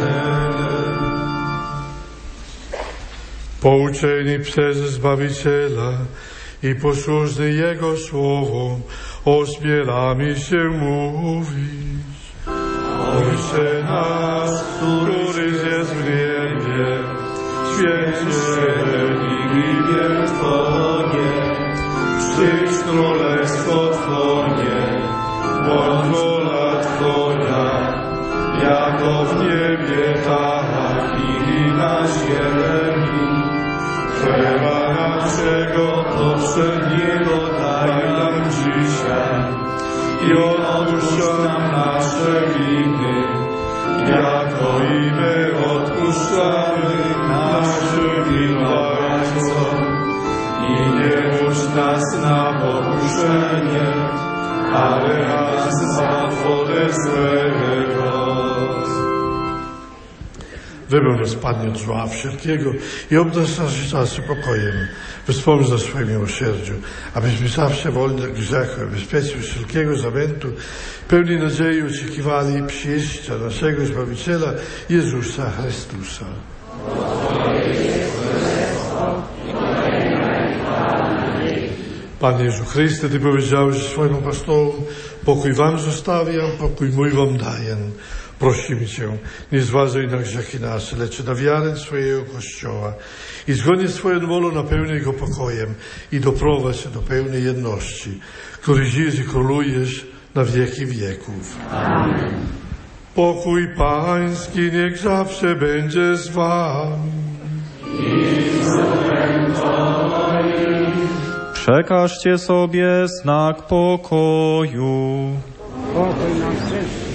Pouczeni przez Zbawiciela i posłuszny Jego Słowu, ośmielamy się mówić. Ojcze nasz, któryś jest w niebie, święć się imię Twoje, przyjdź królestwo Twoje, bądź wola Twoja, jako w niebie, tak i na ziemi. Chleba naszego powszedniego daj nam dzisiaj i odpuść nam nasze winy, jako i my odpuszczamy naszym winowajcom. I nie wódź nas na pokuszenie, ale nas zbaw ode złego. Wybaw nas, Panie, od zła wszelkiego i obdarz nasze czasy pokojem. Wspomnij o swoim miłosierdziu, abyśmy zawsze wolni od grzechu i bezpieczni wszelkiego zamętu, pełni nadziei oczekiwali przyjścia naszego Zbawiciela, Jezusa Chrystusa. Panie Jezu Chryste, Ty powiedziałeś swoim apostołom, pokój Wam zostawiam, pokój mój Wam daję. Prosimy Cię, nie zważaj na grzechy nasze, lecz na wiarę swojego Kościoła i zgodnie z Twoją wolą napełnij go pokojem i doprowadź do pełnej jedności, który żyjesz i królujesz na wieki wieków. Amen. Pokój Pański niech zawsze będzie z Wami. I z duchem Twoim. Przekażcie sobie znak pokoju. Pokój nam wszystkim.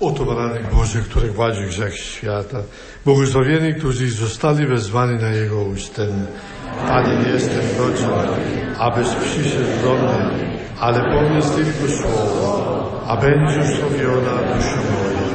Oto baranek Boży, który gładzi grzech świata. Błogosławieni, którzy zostali wezwani na Jego ustęp. Panie, nie jestem godzien, abyś przyszedł do mnie, ale powiedz tylko słowo, a będzie uzdrowiona dusza moja.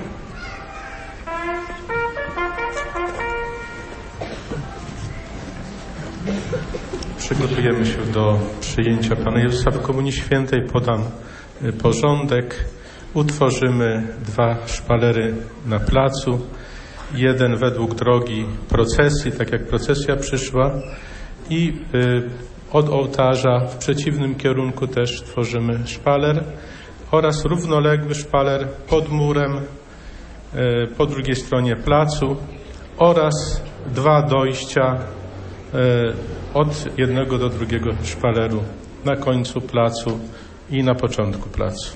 Przygotujemy się do przyjęcia Pana Jezusa w Komunii Świętej. Podam porządek. Utworzymy 2 szpalery na placu. Jeden według drogi procesji, tak jak procesja przyszła. I od ołtarza w przeciwnym kierunku też tworzymy szpaler. Oraz równoległy szpaler pod murem po drugiej stronie placu. Oraz 2 dojścia od jednego do drugiego szpaleru na końcu placu i na początku placu.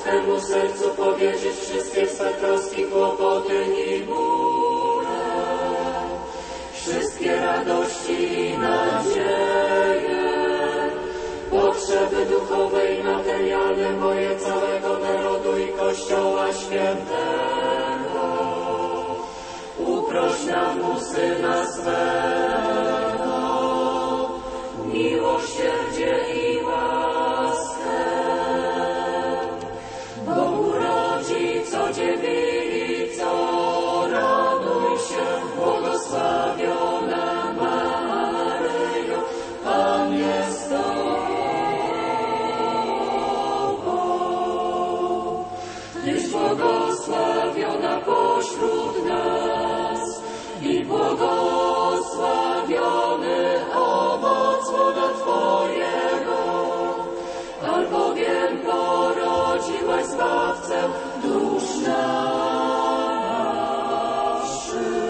Twemu sercu powierzyć wszystkie swe troski, kłopoty i bóle, wszystkie radości i nadzieje, potrzeby duchowe i materialne moje całego narodu i Kościoła Świętego. Uproś nam u Syna swego miłosierdzie i łaskę, bo urodzi co dziewico, raduj się, błogosławiona Maryjo, Pan jest z Tobą. Tyś błogosławiona pośród nas i błogosławiony owoc łona Twojego, albowiem porodziłaś Zbawcę dusz naszych.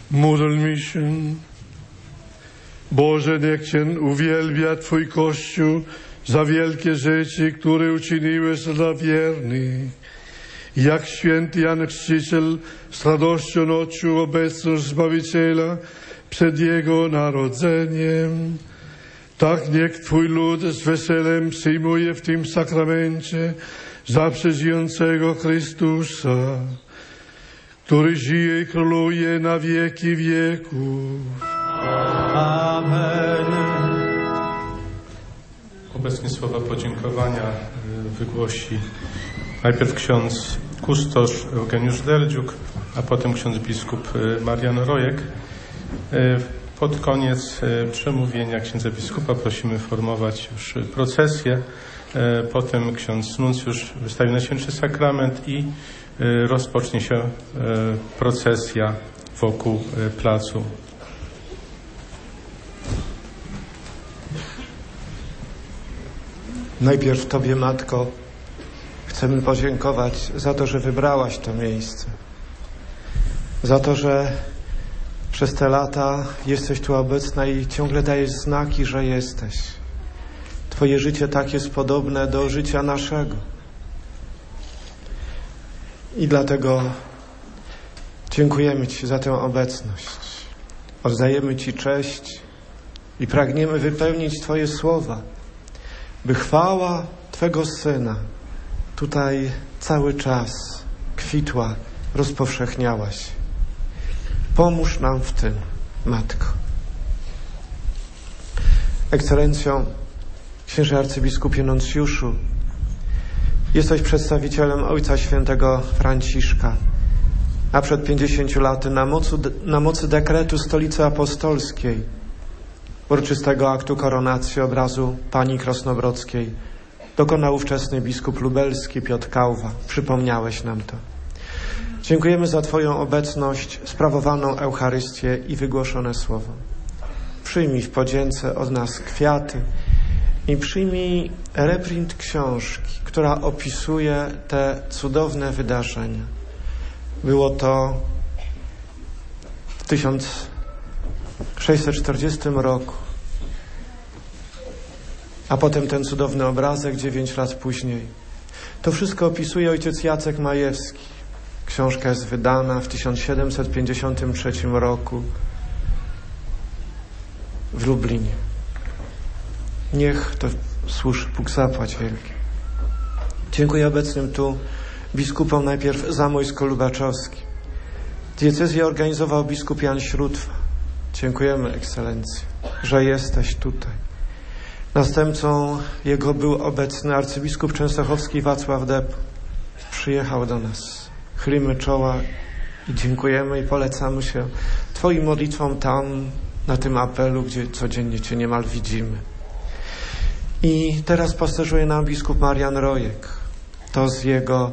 Módlmy się. Boże, niech Cię uwielbia Twój Kościół za wielkie rzeczy, które uczyniłeś dla wiernych. Jak święty Jan Chrzciciel z radością odczuł obecność Zbawiciela przed Jego narodzeniem, tak niech Twój lud z weselem przyjmuje w tym sakramencie zawsze żyjącego Chrystusa, który żyje i króluje na wieki wieków. Amen. Obecnie słowa podziękowania wygłosi najpierw ksiądz kustosz Eugeniusz Derdziuk, a potem ksiądz biskup Marian Rojek. Pod koniec przemówienia księdza biskupa prosimy formować już procesję. Potem ksiądz nuncjusz wystawi Najświętszy Sakrament i rozpocznie się procesja wokół placu. Najpierw Tobie, Matko, chcemy podziękować za to, że wybrałaś to miejsce. Za to, że przez te lata jesteś tu obecna i ciągle dajesz znaki, że jesteś. Twoje życie tak jest podobne do życia naszego. I dlatego dziękujemy Ci za tę obecność. Oddajemy Ci cześć i pragniemy wypełnić Twoje słowa, by chwała Twego Syna tutaj cały czas kwitła, rozpowszechniała się. Pomóż nam w tym, Matko. Ekscelencjo, księże arcybiskupie nuncjuszu, jesteś przedstawicielem Ojca Świętego Franciszka, a przed 50 laty na mocy dekretu Stolicy Apostolskiej, uroczystego aktu koronacji obrazu Pani Krasnobrodzkiej, dokonał ówczesny biskup lubelski Piotr Kałwa. Przypomniałeś nam to. Dziękujemy za Twoją obecność, sprawowaną Eucharystię i wygłoszone słowo. Przyjmij w podzięce od nas kwiaty i przyjmij reprint książki, która opisuje te cudowne wydarzenia. Było to w 1640 roku, a potem ten cudowny obrazek 9 lat później. To wszystko opisuje ojciec Jacek Majewski. Książka jest wydana w 1753 roku w Lublinie. Niech to służy Bóg zapłać wielki. Dziękuję obecnym tu biskupom, najpierw Zamojsko-Lubaczowski. Diecezję organizował biskup Jan Śrótwa. Dziękujemy, Ekscelencjo, że jesteś tutaj. Następcą jego był obecny arcybiskup częstochowski Wacław Dep. Przyjechał do nas. Chylimy czoła i dziękujemy i polecamy się Twoim modlitwom tam, na tym apelu, gdzie codziennie Cię niemal widzimy. I teraz pasterzuje nam biskup Marian Rojek. To z jego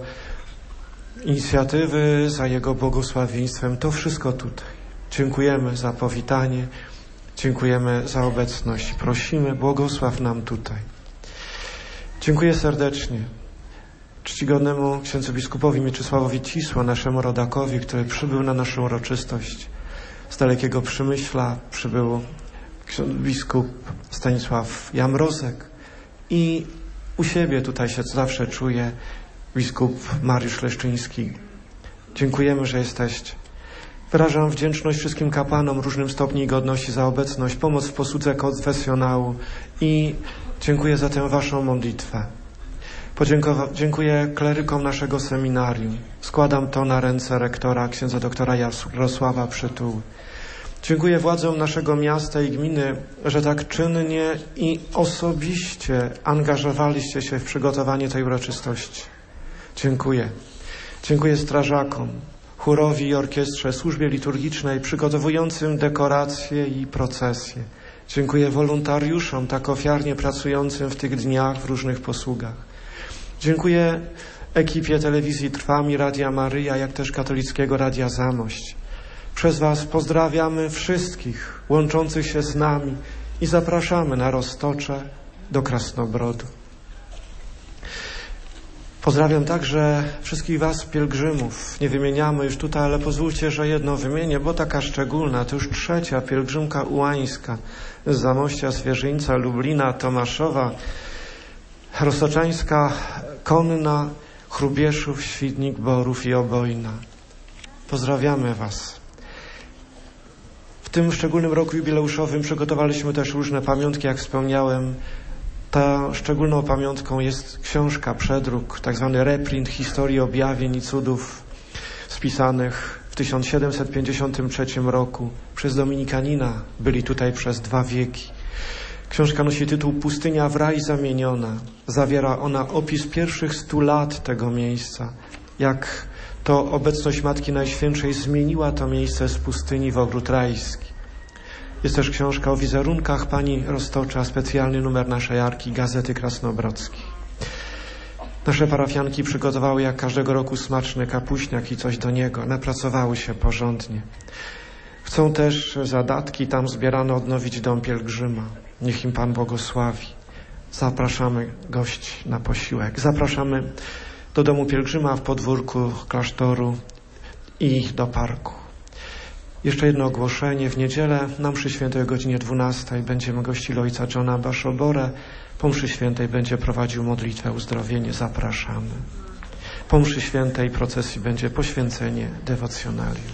inicjatywy, za jego błogosławieństwem, to wszystko tutaj. Dziękujemy za powitanie, dziękujemy za obecność. Prosimy, błogosław nam tutaj. Dziękuję serdecznie czcigodnemu księdzu biskupowi Mieczysławowi Cisło, naszemu rodakowi, który przybył na naszą uroczystość z dalekiego Przemyśla. Przybył biskup Stanisław Jamrozek i u siebie tutaj się zawsze czuje biskup Mariusz Leszczyński. Dziękujemy, że jesteście. Wyrażam wdzięczność wszystkim kapłanom różnym stopni i godności za obecność, pomoc w posłudze konfesjonału i dziękuję za tę Waszą modlitwę. Dziękuję klerykom naszego seminarium. Składam to na ręce rektora, księdza doktora Jarosława Przytuły. Dziękuję władzom naszego miasta i gminy, że tak czynnie i osobiście angażowaliście się w przygotowanie tej uroczystości. Dziękuję. Dziękuję strażakom, chórowi i orkiestrze, służbie liturgicznej, przygotowującym dekoracje i procesje. Dziękuję wolontariuszom, tak ofiarnie pracującym w tych dniach w różnych posługach. Dziękuję ekipie telewizji Trwam i Radia Maryja, jak też katolickiego Radia Zamość. Przez Was pozdrawiamy wszystkich łączących się z nami i zapraszamy na Roztocze do Krasnobrodu. Pozdrawiam także wszystkich Was, pielgrzymów. Nie wymieniamy już tutaj, ale pozwólcie, że jedno wymienię, bo taka szczególna. To już 3. pielgrzymka ułańska z Zamościa, Zwierzyńca, Lublina, Tomaszowa, Roztoczańska, Konna, Chrubieszów, Świdnik, Borów i Obojna. Pozdrawiamy Was. W tym szczególnym roku jubileuszowym przygotowaliśmy też różne pamiątki, jak wspomniałem. Ta szczególną pamiątką jest książka, przedruk, tak zwany reprint historii objawień i cudów spisanych w 1753 roku przez dominikanina. Byli tutaj przez 2 wieki. Książka nosi tytuł Pustynia w raj zamieniona. Zawiera ona opis pierwszych 100 lat tego miejsca. Jak to obecność Matki Najświętszej zmieniła to miejsce z pustyni w ogród rajski. Jest też książka o wizerunkach pani Roztocza, specjalny numer naszej Arki, Gazety Krasnobrodzkiej. Nasze parafianki przygotowały jak każdego roku smaczny kapuśniak i coś do niego. Napracowały się porządnie. Chcą też zadatki tam zbierane odnowić dom pielgrzyma. Niech im Pan błogosławi. Zapraszamy gości na posiłek. Zapraszamy do domu pielgrzyma w podwórku klasztoru i do parku. Jeszcze jedno ogłoszenie. W niedzielę na mszy świętej o godzinie 12 będziemy gościli ojca Johna Baszoborę. Po mszy świętej będzie prowadził modlitwę uzdrowienie. Zapraszamy. Po mszy świętej procesji będzie poświęcenie dewocjonalium.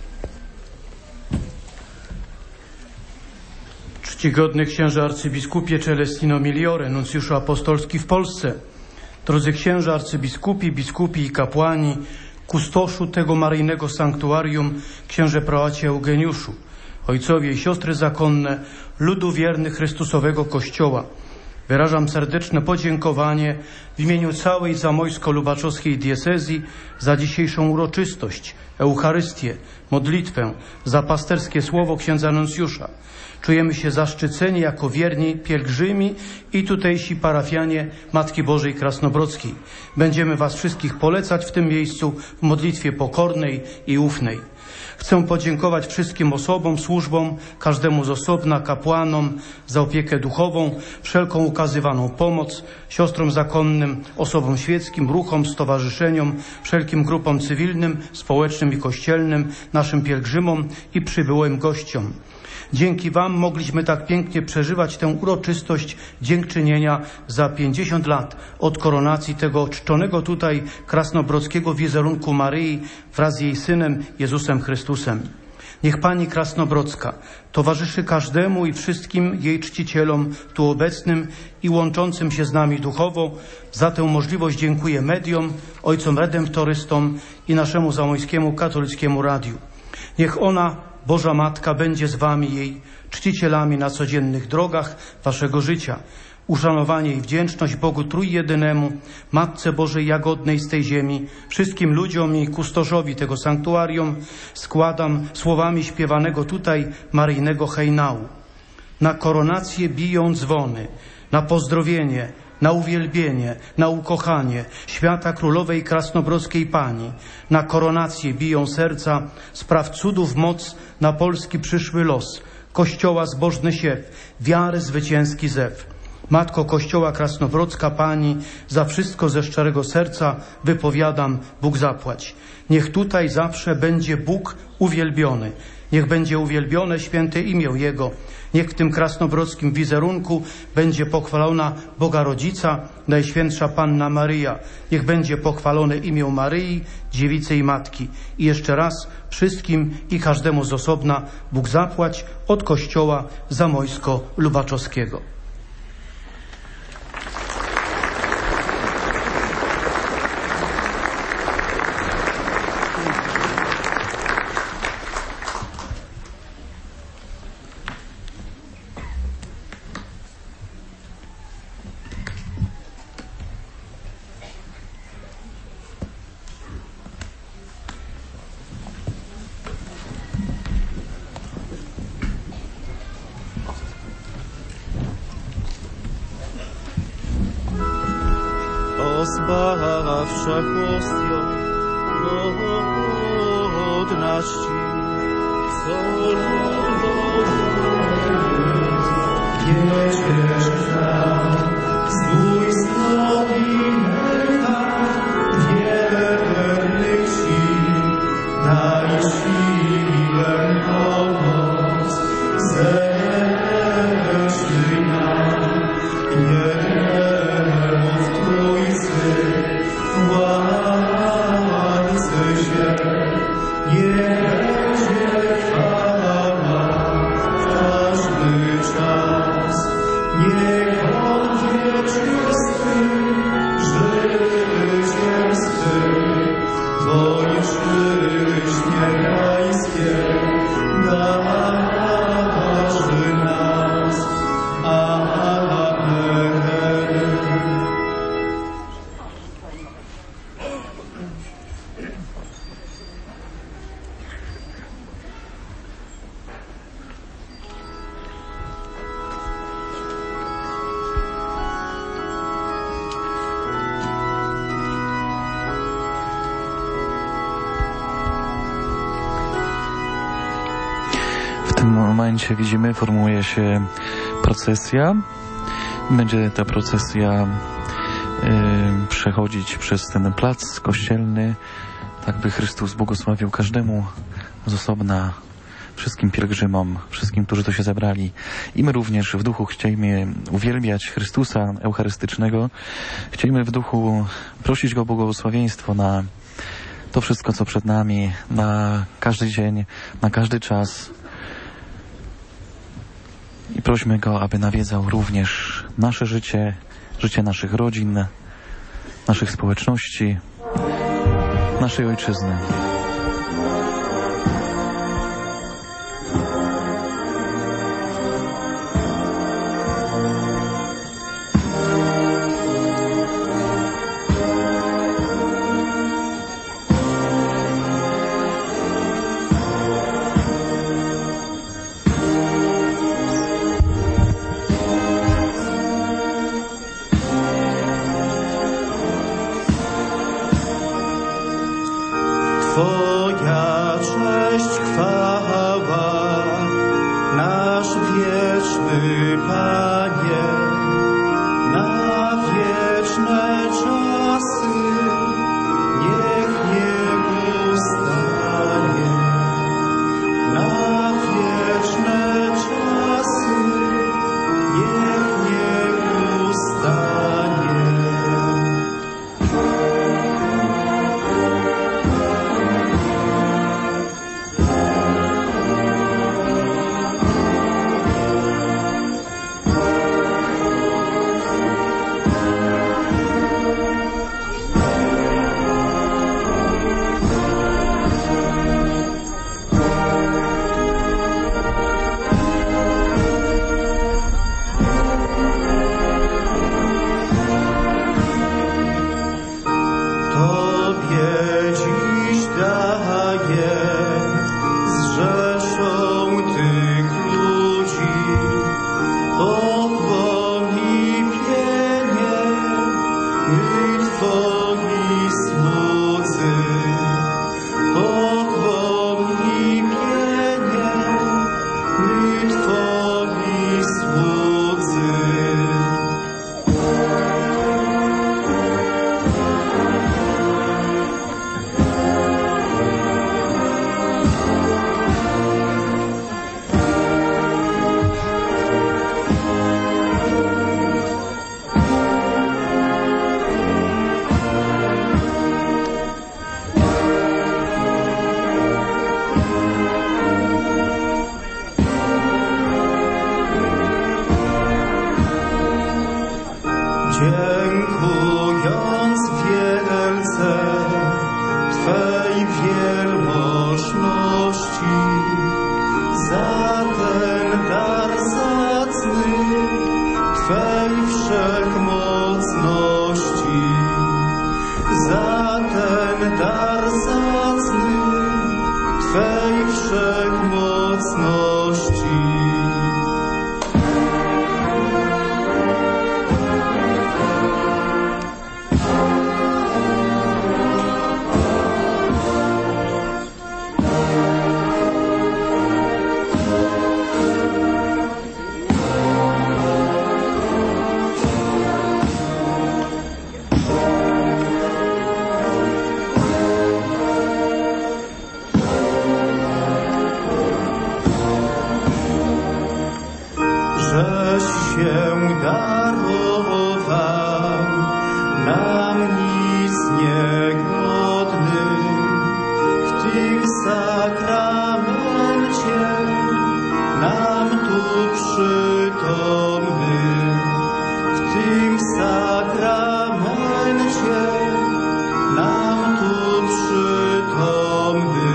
Czcigodny księże arcybiskupie Celestino Migliore, nuncjuszu apostolski w Polsce, drodzy księże arcybiskupi, biskupi i kapłani, kustoszu tego maryjnego sanktuarium, księże prelacie Eugeniuszu, ojcowie i siostry zakonne, ludu wierny Chrystusowego Kościoła. Wyrażam serdeczne podziękowanie w imieniu całej zamojsko-lubaczowskiej diecezji za dzisiejszą uroczystość, Eucharystię, modlitwę, za pasterskie słowo księdza nuncjusza. Czujemy się zaszczyceni jako wierni pielgrzymi i tutejsi parafianie Matki Bożej Krasnobrodzkiej. Będziemy Was wszystkich polecać w tym miejscu w modlitwie pokornej i ufnej. Chcę podziękować wszystkim osobom, służbom, każdemu z osobna, kapłanom za opiekę duchową, wszelką ukazywaną pomoc, siostrom zakonnym, osobom świeckim, ruchom, stowarzyszeniom, wszelkim grupom cywilnym, społecznym i kościelnym, naszym pielgrzymom i przybyłym gościom. Dzięki Wam mogliśmy tak pięknie przeżywać tę uroczystość dziękczynienia za 50 lat od koronacji tego czczonego tutaj krasnobrodzkiego wizerunku Maryi wraz z jej Synem Jezusem Chrystusem. Niech Pani Krasnobrodzka towarzyszy każdemu i wszystkim jej czcicielom tu obecnym i łączącym się z nami duchowo. Za tę możliwość dziękuję mediom, ojcom redemptorystom i naszemu zamojskiemu katolickiemu radiu. Niech ona, Boża Matka, będzie z Wami, jej czcicielami na codziennych drogach Waszego życia. Uszanowanie i wdzięczność Bogu Trójjedynemu, Matce Bożej Jagodnej z tej ziemi, wszystkim ludziom i kustoszowi tego sanktuarium składam słowami śpiewanego tutaj maryjnego hejnału. Na koronację biją dzwony, na pozdrowienie, na uwielbienie, na ukochanie świata królowej krasnobrodzkiej Pani. Na koronację biją serca spraw cudów moc, na Polski przyszły los, Kościoła zbożny siew, wiary zwycięski zew. Matko Kościoła Krasnobrodzka Pani, za wszystko ze szczerego serca wypowiadam, Bóg zapłać. Niech tutaj zawsze będzie Bóg uwielbiony. Niech będzie uwielbione święte imię Jego. Niech w tym krasnobrodzkim wizerunku będzie pochwalona Boga Rodzica, Najświętsza Panna Maryja. Niech będzie pochwalone imię Maryi, Dziewicy i Matki. I jeszcze raz wszystkim i każdemu z osobna Bóg zapłać od Kościoła Zamojsko-Lubaczowskiego. Zbawsza hostio, godności, Jeśli nam, zdój z nogi, tym momencie widzimy, formuje się procesja. Będzie ta procesja przechodzić przez ten plac kościelny, tak by Chrystus błogosławił każdemu z osobna, wszystkim pielgrzymom, wszystkim, którzy tu się zebrali. I my również w duchu chcieliśmy uwielbiać Chrystusa Eucharystycznego. Chcieliśmy w duchu prosić Go o błogosławieństwo na to wszystko, co przed nami, na każdy dzień, na każdy czas. I prośmy Go, aby nawiedzał również nasze życie, życie naszych rodzin, naszych społeczności, naszej ojczyzny. Twoja cześć, chwała, nasz wieczny Panie, na wieczne czasy niech nie ustanie. Na wieczne czasy niech nie ustanie. Dziękując wielce Twej wielmożności za ten dar zacny Twej wszechmocności, za ten dar zacny Twej wszechmocności. Żeś się darował nam nic niegodny w tym sakramencie nam tu przytomny, w tym sakramencie nam tu przytomny.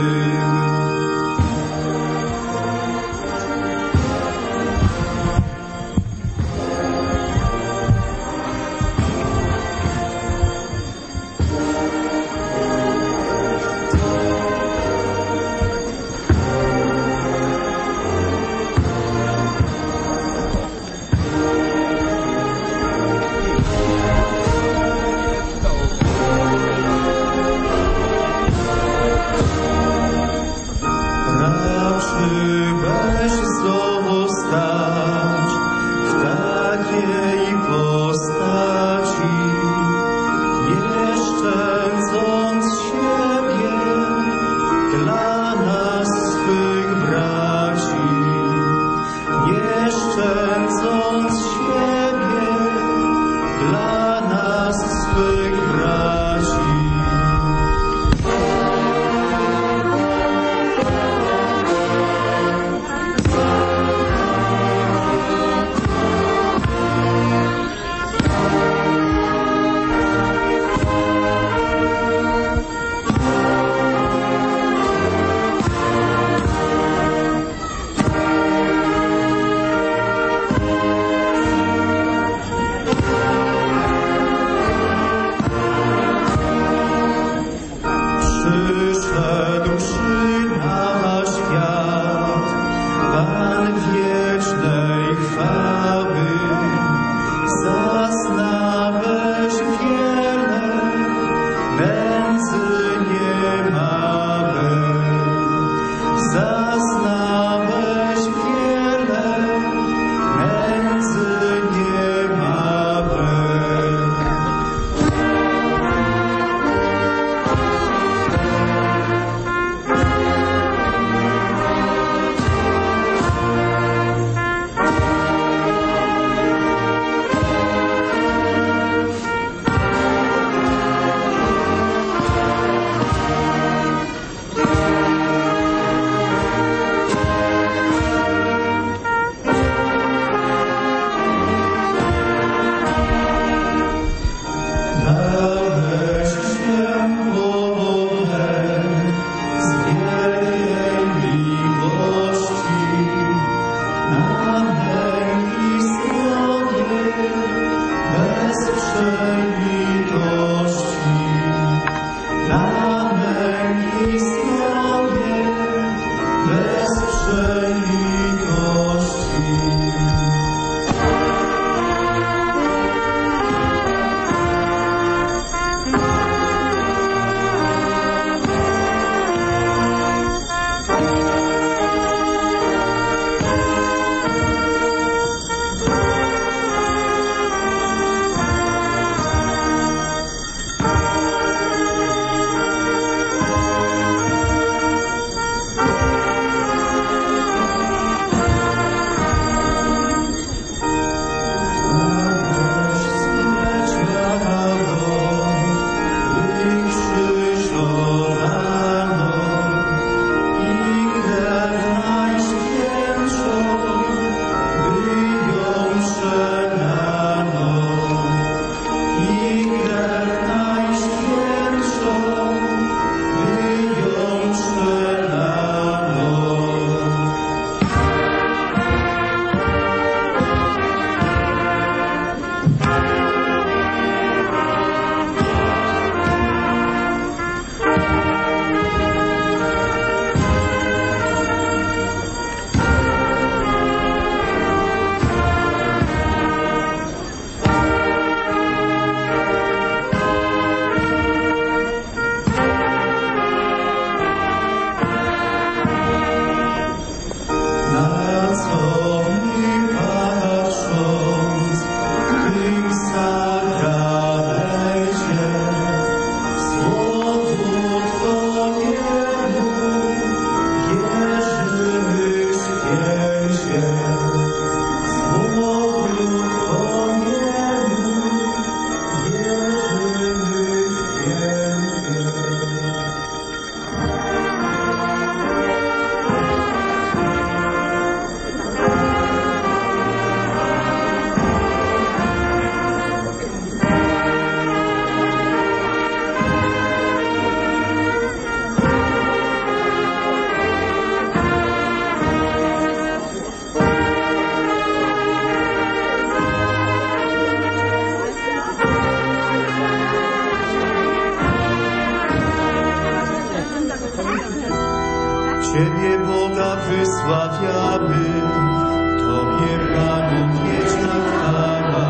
Ciebie Boga wysławiamy, Tobie Panu wieczna chwała.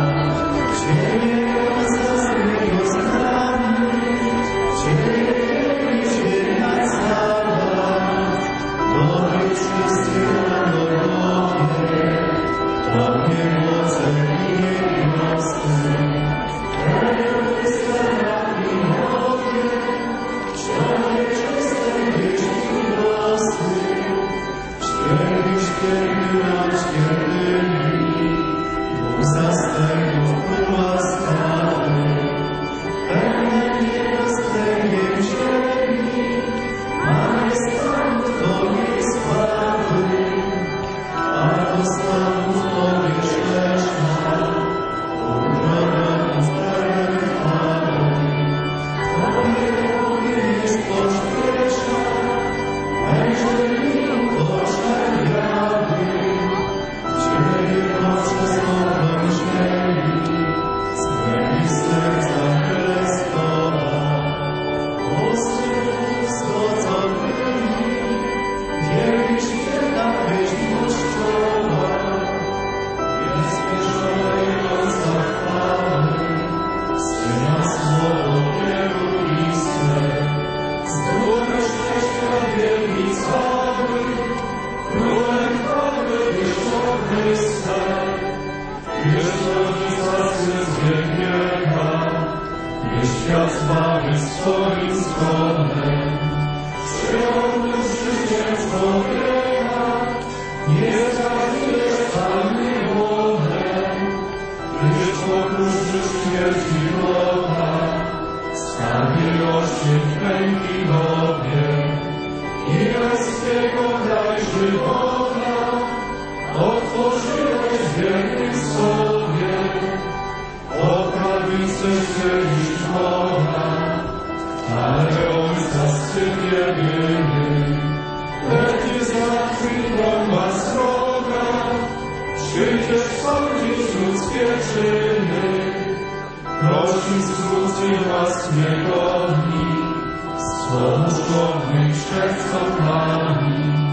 Ciebie rozdarzymy z nami, Ciebie ziemia cała. Tobie wszyscy narodowie, Tobie moce niebiosne. Tobie wystawiamy nowie, Tobie czyste wieści głosy. Święty, święty nad świętymi, Bóg zastępów łaskawy. Pełen niedostępiem ziemi, mamy stan Twojej sławy. A do stanu Tobie rzeczna, urodzoną w pełen chwały. Tobie jest pośpiesza, będzie mił poczerwiały. Ciebie proszę z obron ziemi, zmieni serca Chrystowa. Ostrych zgodzonymi, wielki święta pieśń Kościoła. Jest wierzonego zachwały, Syna słowo wielubiste. Zdrój szczęścia wielki cały, królem chwały wyszło Chryste. Jest rodzica Syn z wielkiego, by świat zbawić swoim zgodem. Przyjął życie człowieka, nie zgadnie sami głodem. Gdyż pokrótce śmierci wroga, sprawiedliwości kręgi Tobie. I pańskiego kraj żywota, otworzyłeś wiernych sobie. Okradnicy chcieli Boga, ale Ojca Syn jedyny. Leci zmartwy trąba sroga, przyjdziesz sądzić ludzkie czyny. Prosi zwróci was niegodni, z pomóż godnych szczęścia Pani.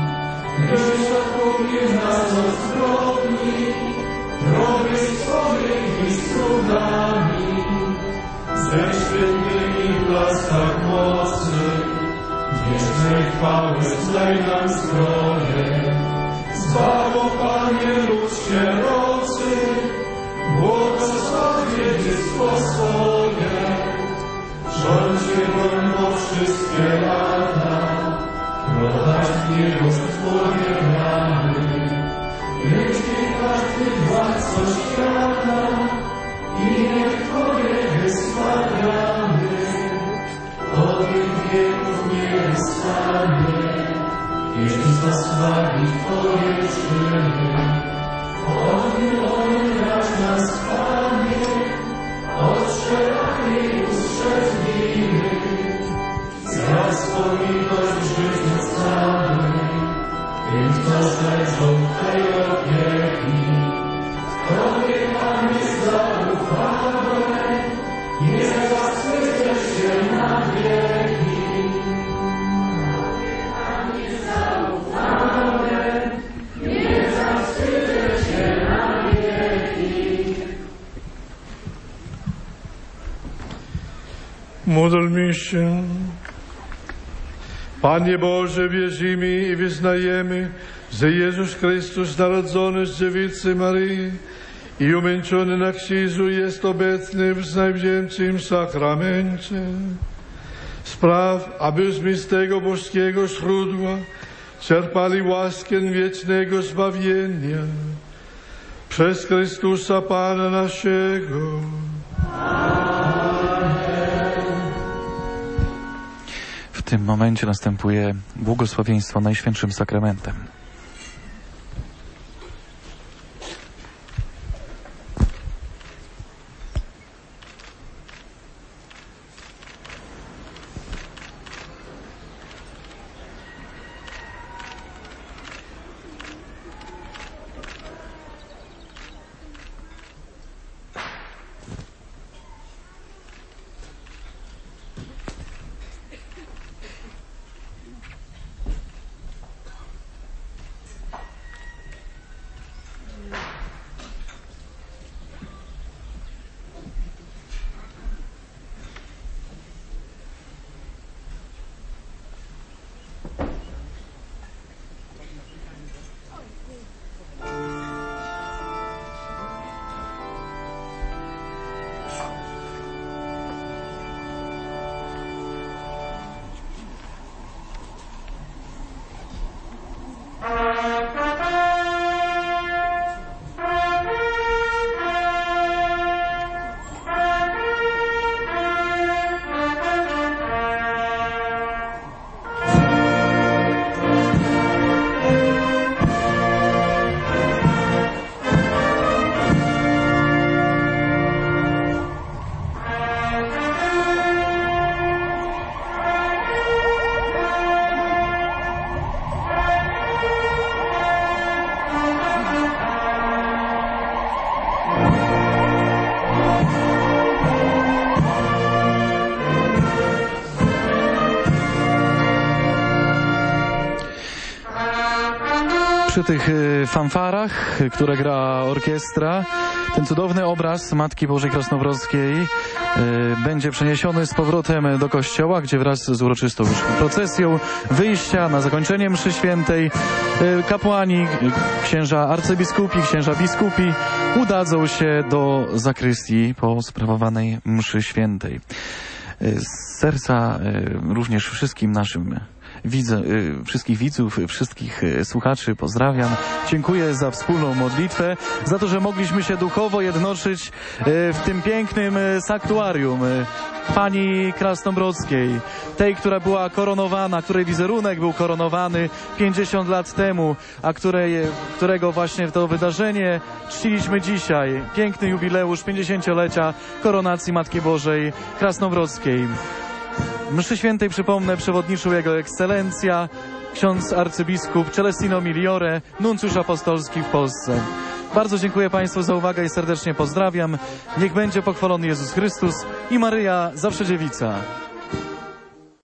Swej chwały zlej nam zdrowie. Zbawo, Panie, lud sierocy, błogosław dziedzictwo swoje. Rządźcie wolno wszystkie lata, prowadź miłostwo wierny. Niech każdy władco świata i niech Twoje wysławiamy. Od wieków nie stanie, jeśli zasławi Twoje czyny. Odmiłować nas, Panie, od szerokiej ustrzegniemy. Za wspomniność życia cały, tym, co rzeczą tej opieki. Tobie, Panie, zaufamy, nie zawstydzę się na wieki. Tobie, Panie, zaufamy, nie zawstydzę się na wieki. Módlmy się. Panie Boże, wierzymy i wyznajemy, że Jezus Chrystus, narodzony z dziewicy Maryi i umęczony na krzyżu, jest obecny w najświętszym sakramencie. Spraw, abyśmy z tego boskiego źródła czerpali łaskę wiecznego zbawienia. Przez Chrystusa Pana naszego. W tym momencie następuje błogosławieństwo Najświętszym Sakramentem. Przy tych fanfarach, które gra orkiestra, ten cudowny obraz Matki Bożej Krasnowrodzkiej będzie przeniesiony z powrotem do kościoła, gdzie wraz z uroczystą już procesją wyjścia na zakończenie mszy świętej kapłani, księża arcybiskupi, księża biskupi udadzą się do zakrystii po sprawowanej mszy świętej. Z serca również wszystkim naszym wszystkich widzów, wszystkich słuchaczy pozdrawiam. Dziękuję za wspólną modlitwę, za to, że mogliśmy się duchowo jednoczyć w tym pięknym sanktuarium Pani Krasnobrodzkiej, tej, która była koronowana, której wizerunek był koronowany 50 lat temu, a którego właśnie to wydarzenie czciliśmy dzisiaj. Piękny jubileusz 50-lecia koronacji Matki Bożej Krasnowrodzkiej. Mszy świętej, przypomnę, przewodniczył Jego Ekscelencja, ksiądz arcybiskup Celestino Migliore, nuncjusz apostolski w Polsce. Bardzo dziękuję Państwu za uwagę i serdecznie pozdrawiam. Niech będzie pochwalony Jezus Chrystus i Maryja Zawsze Dziewica.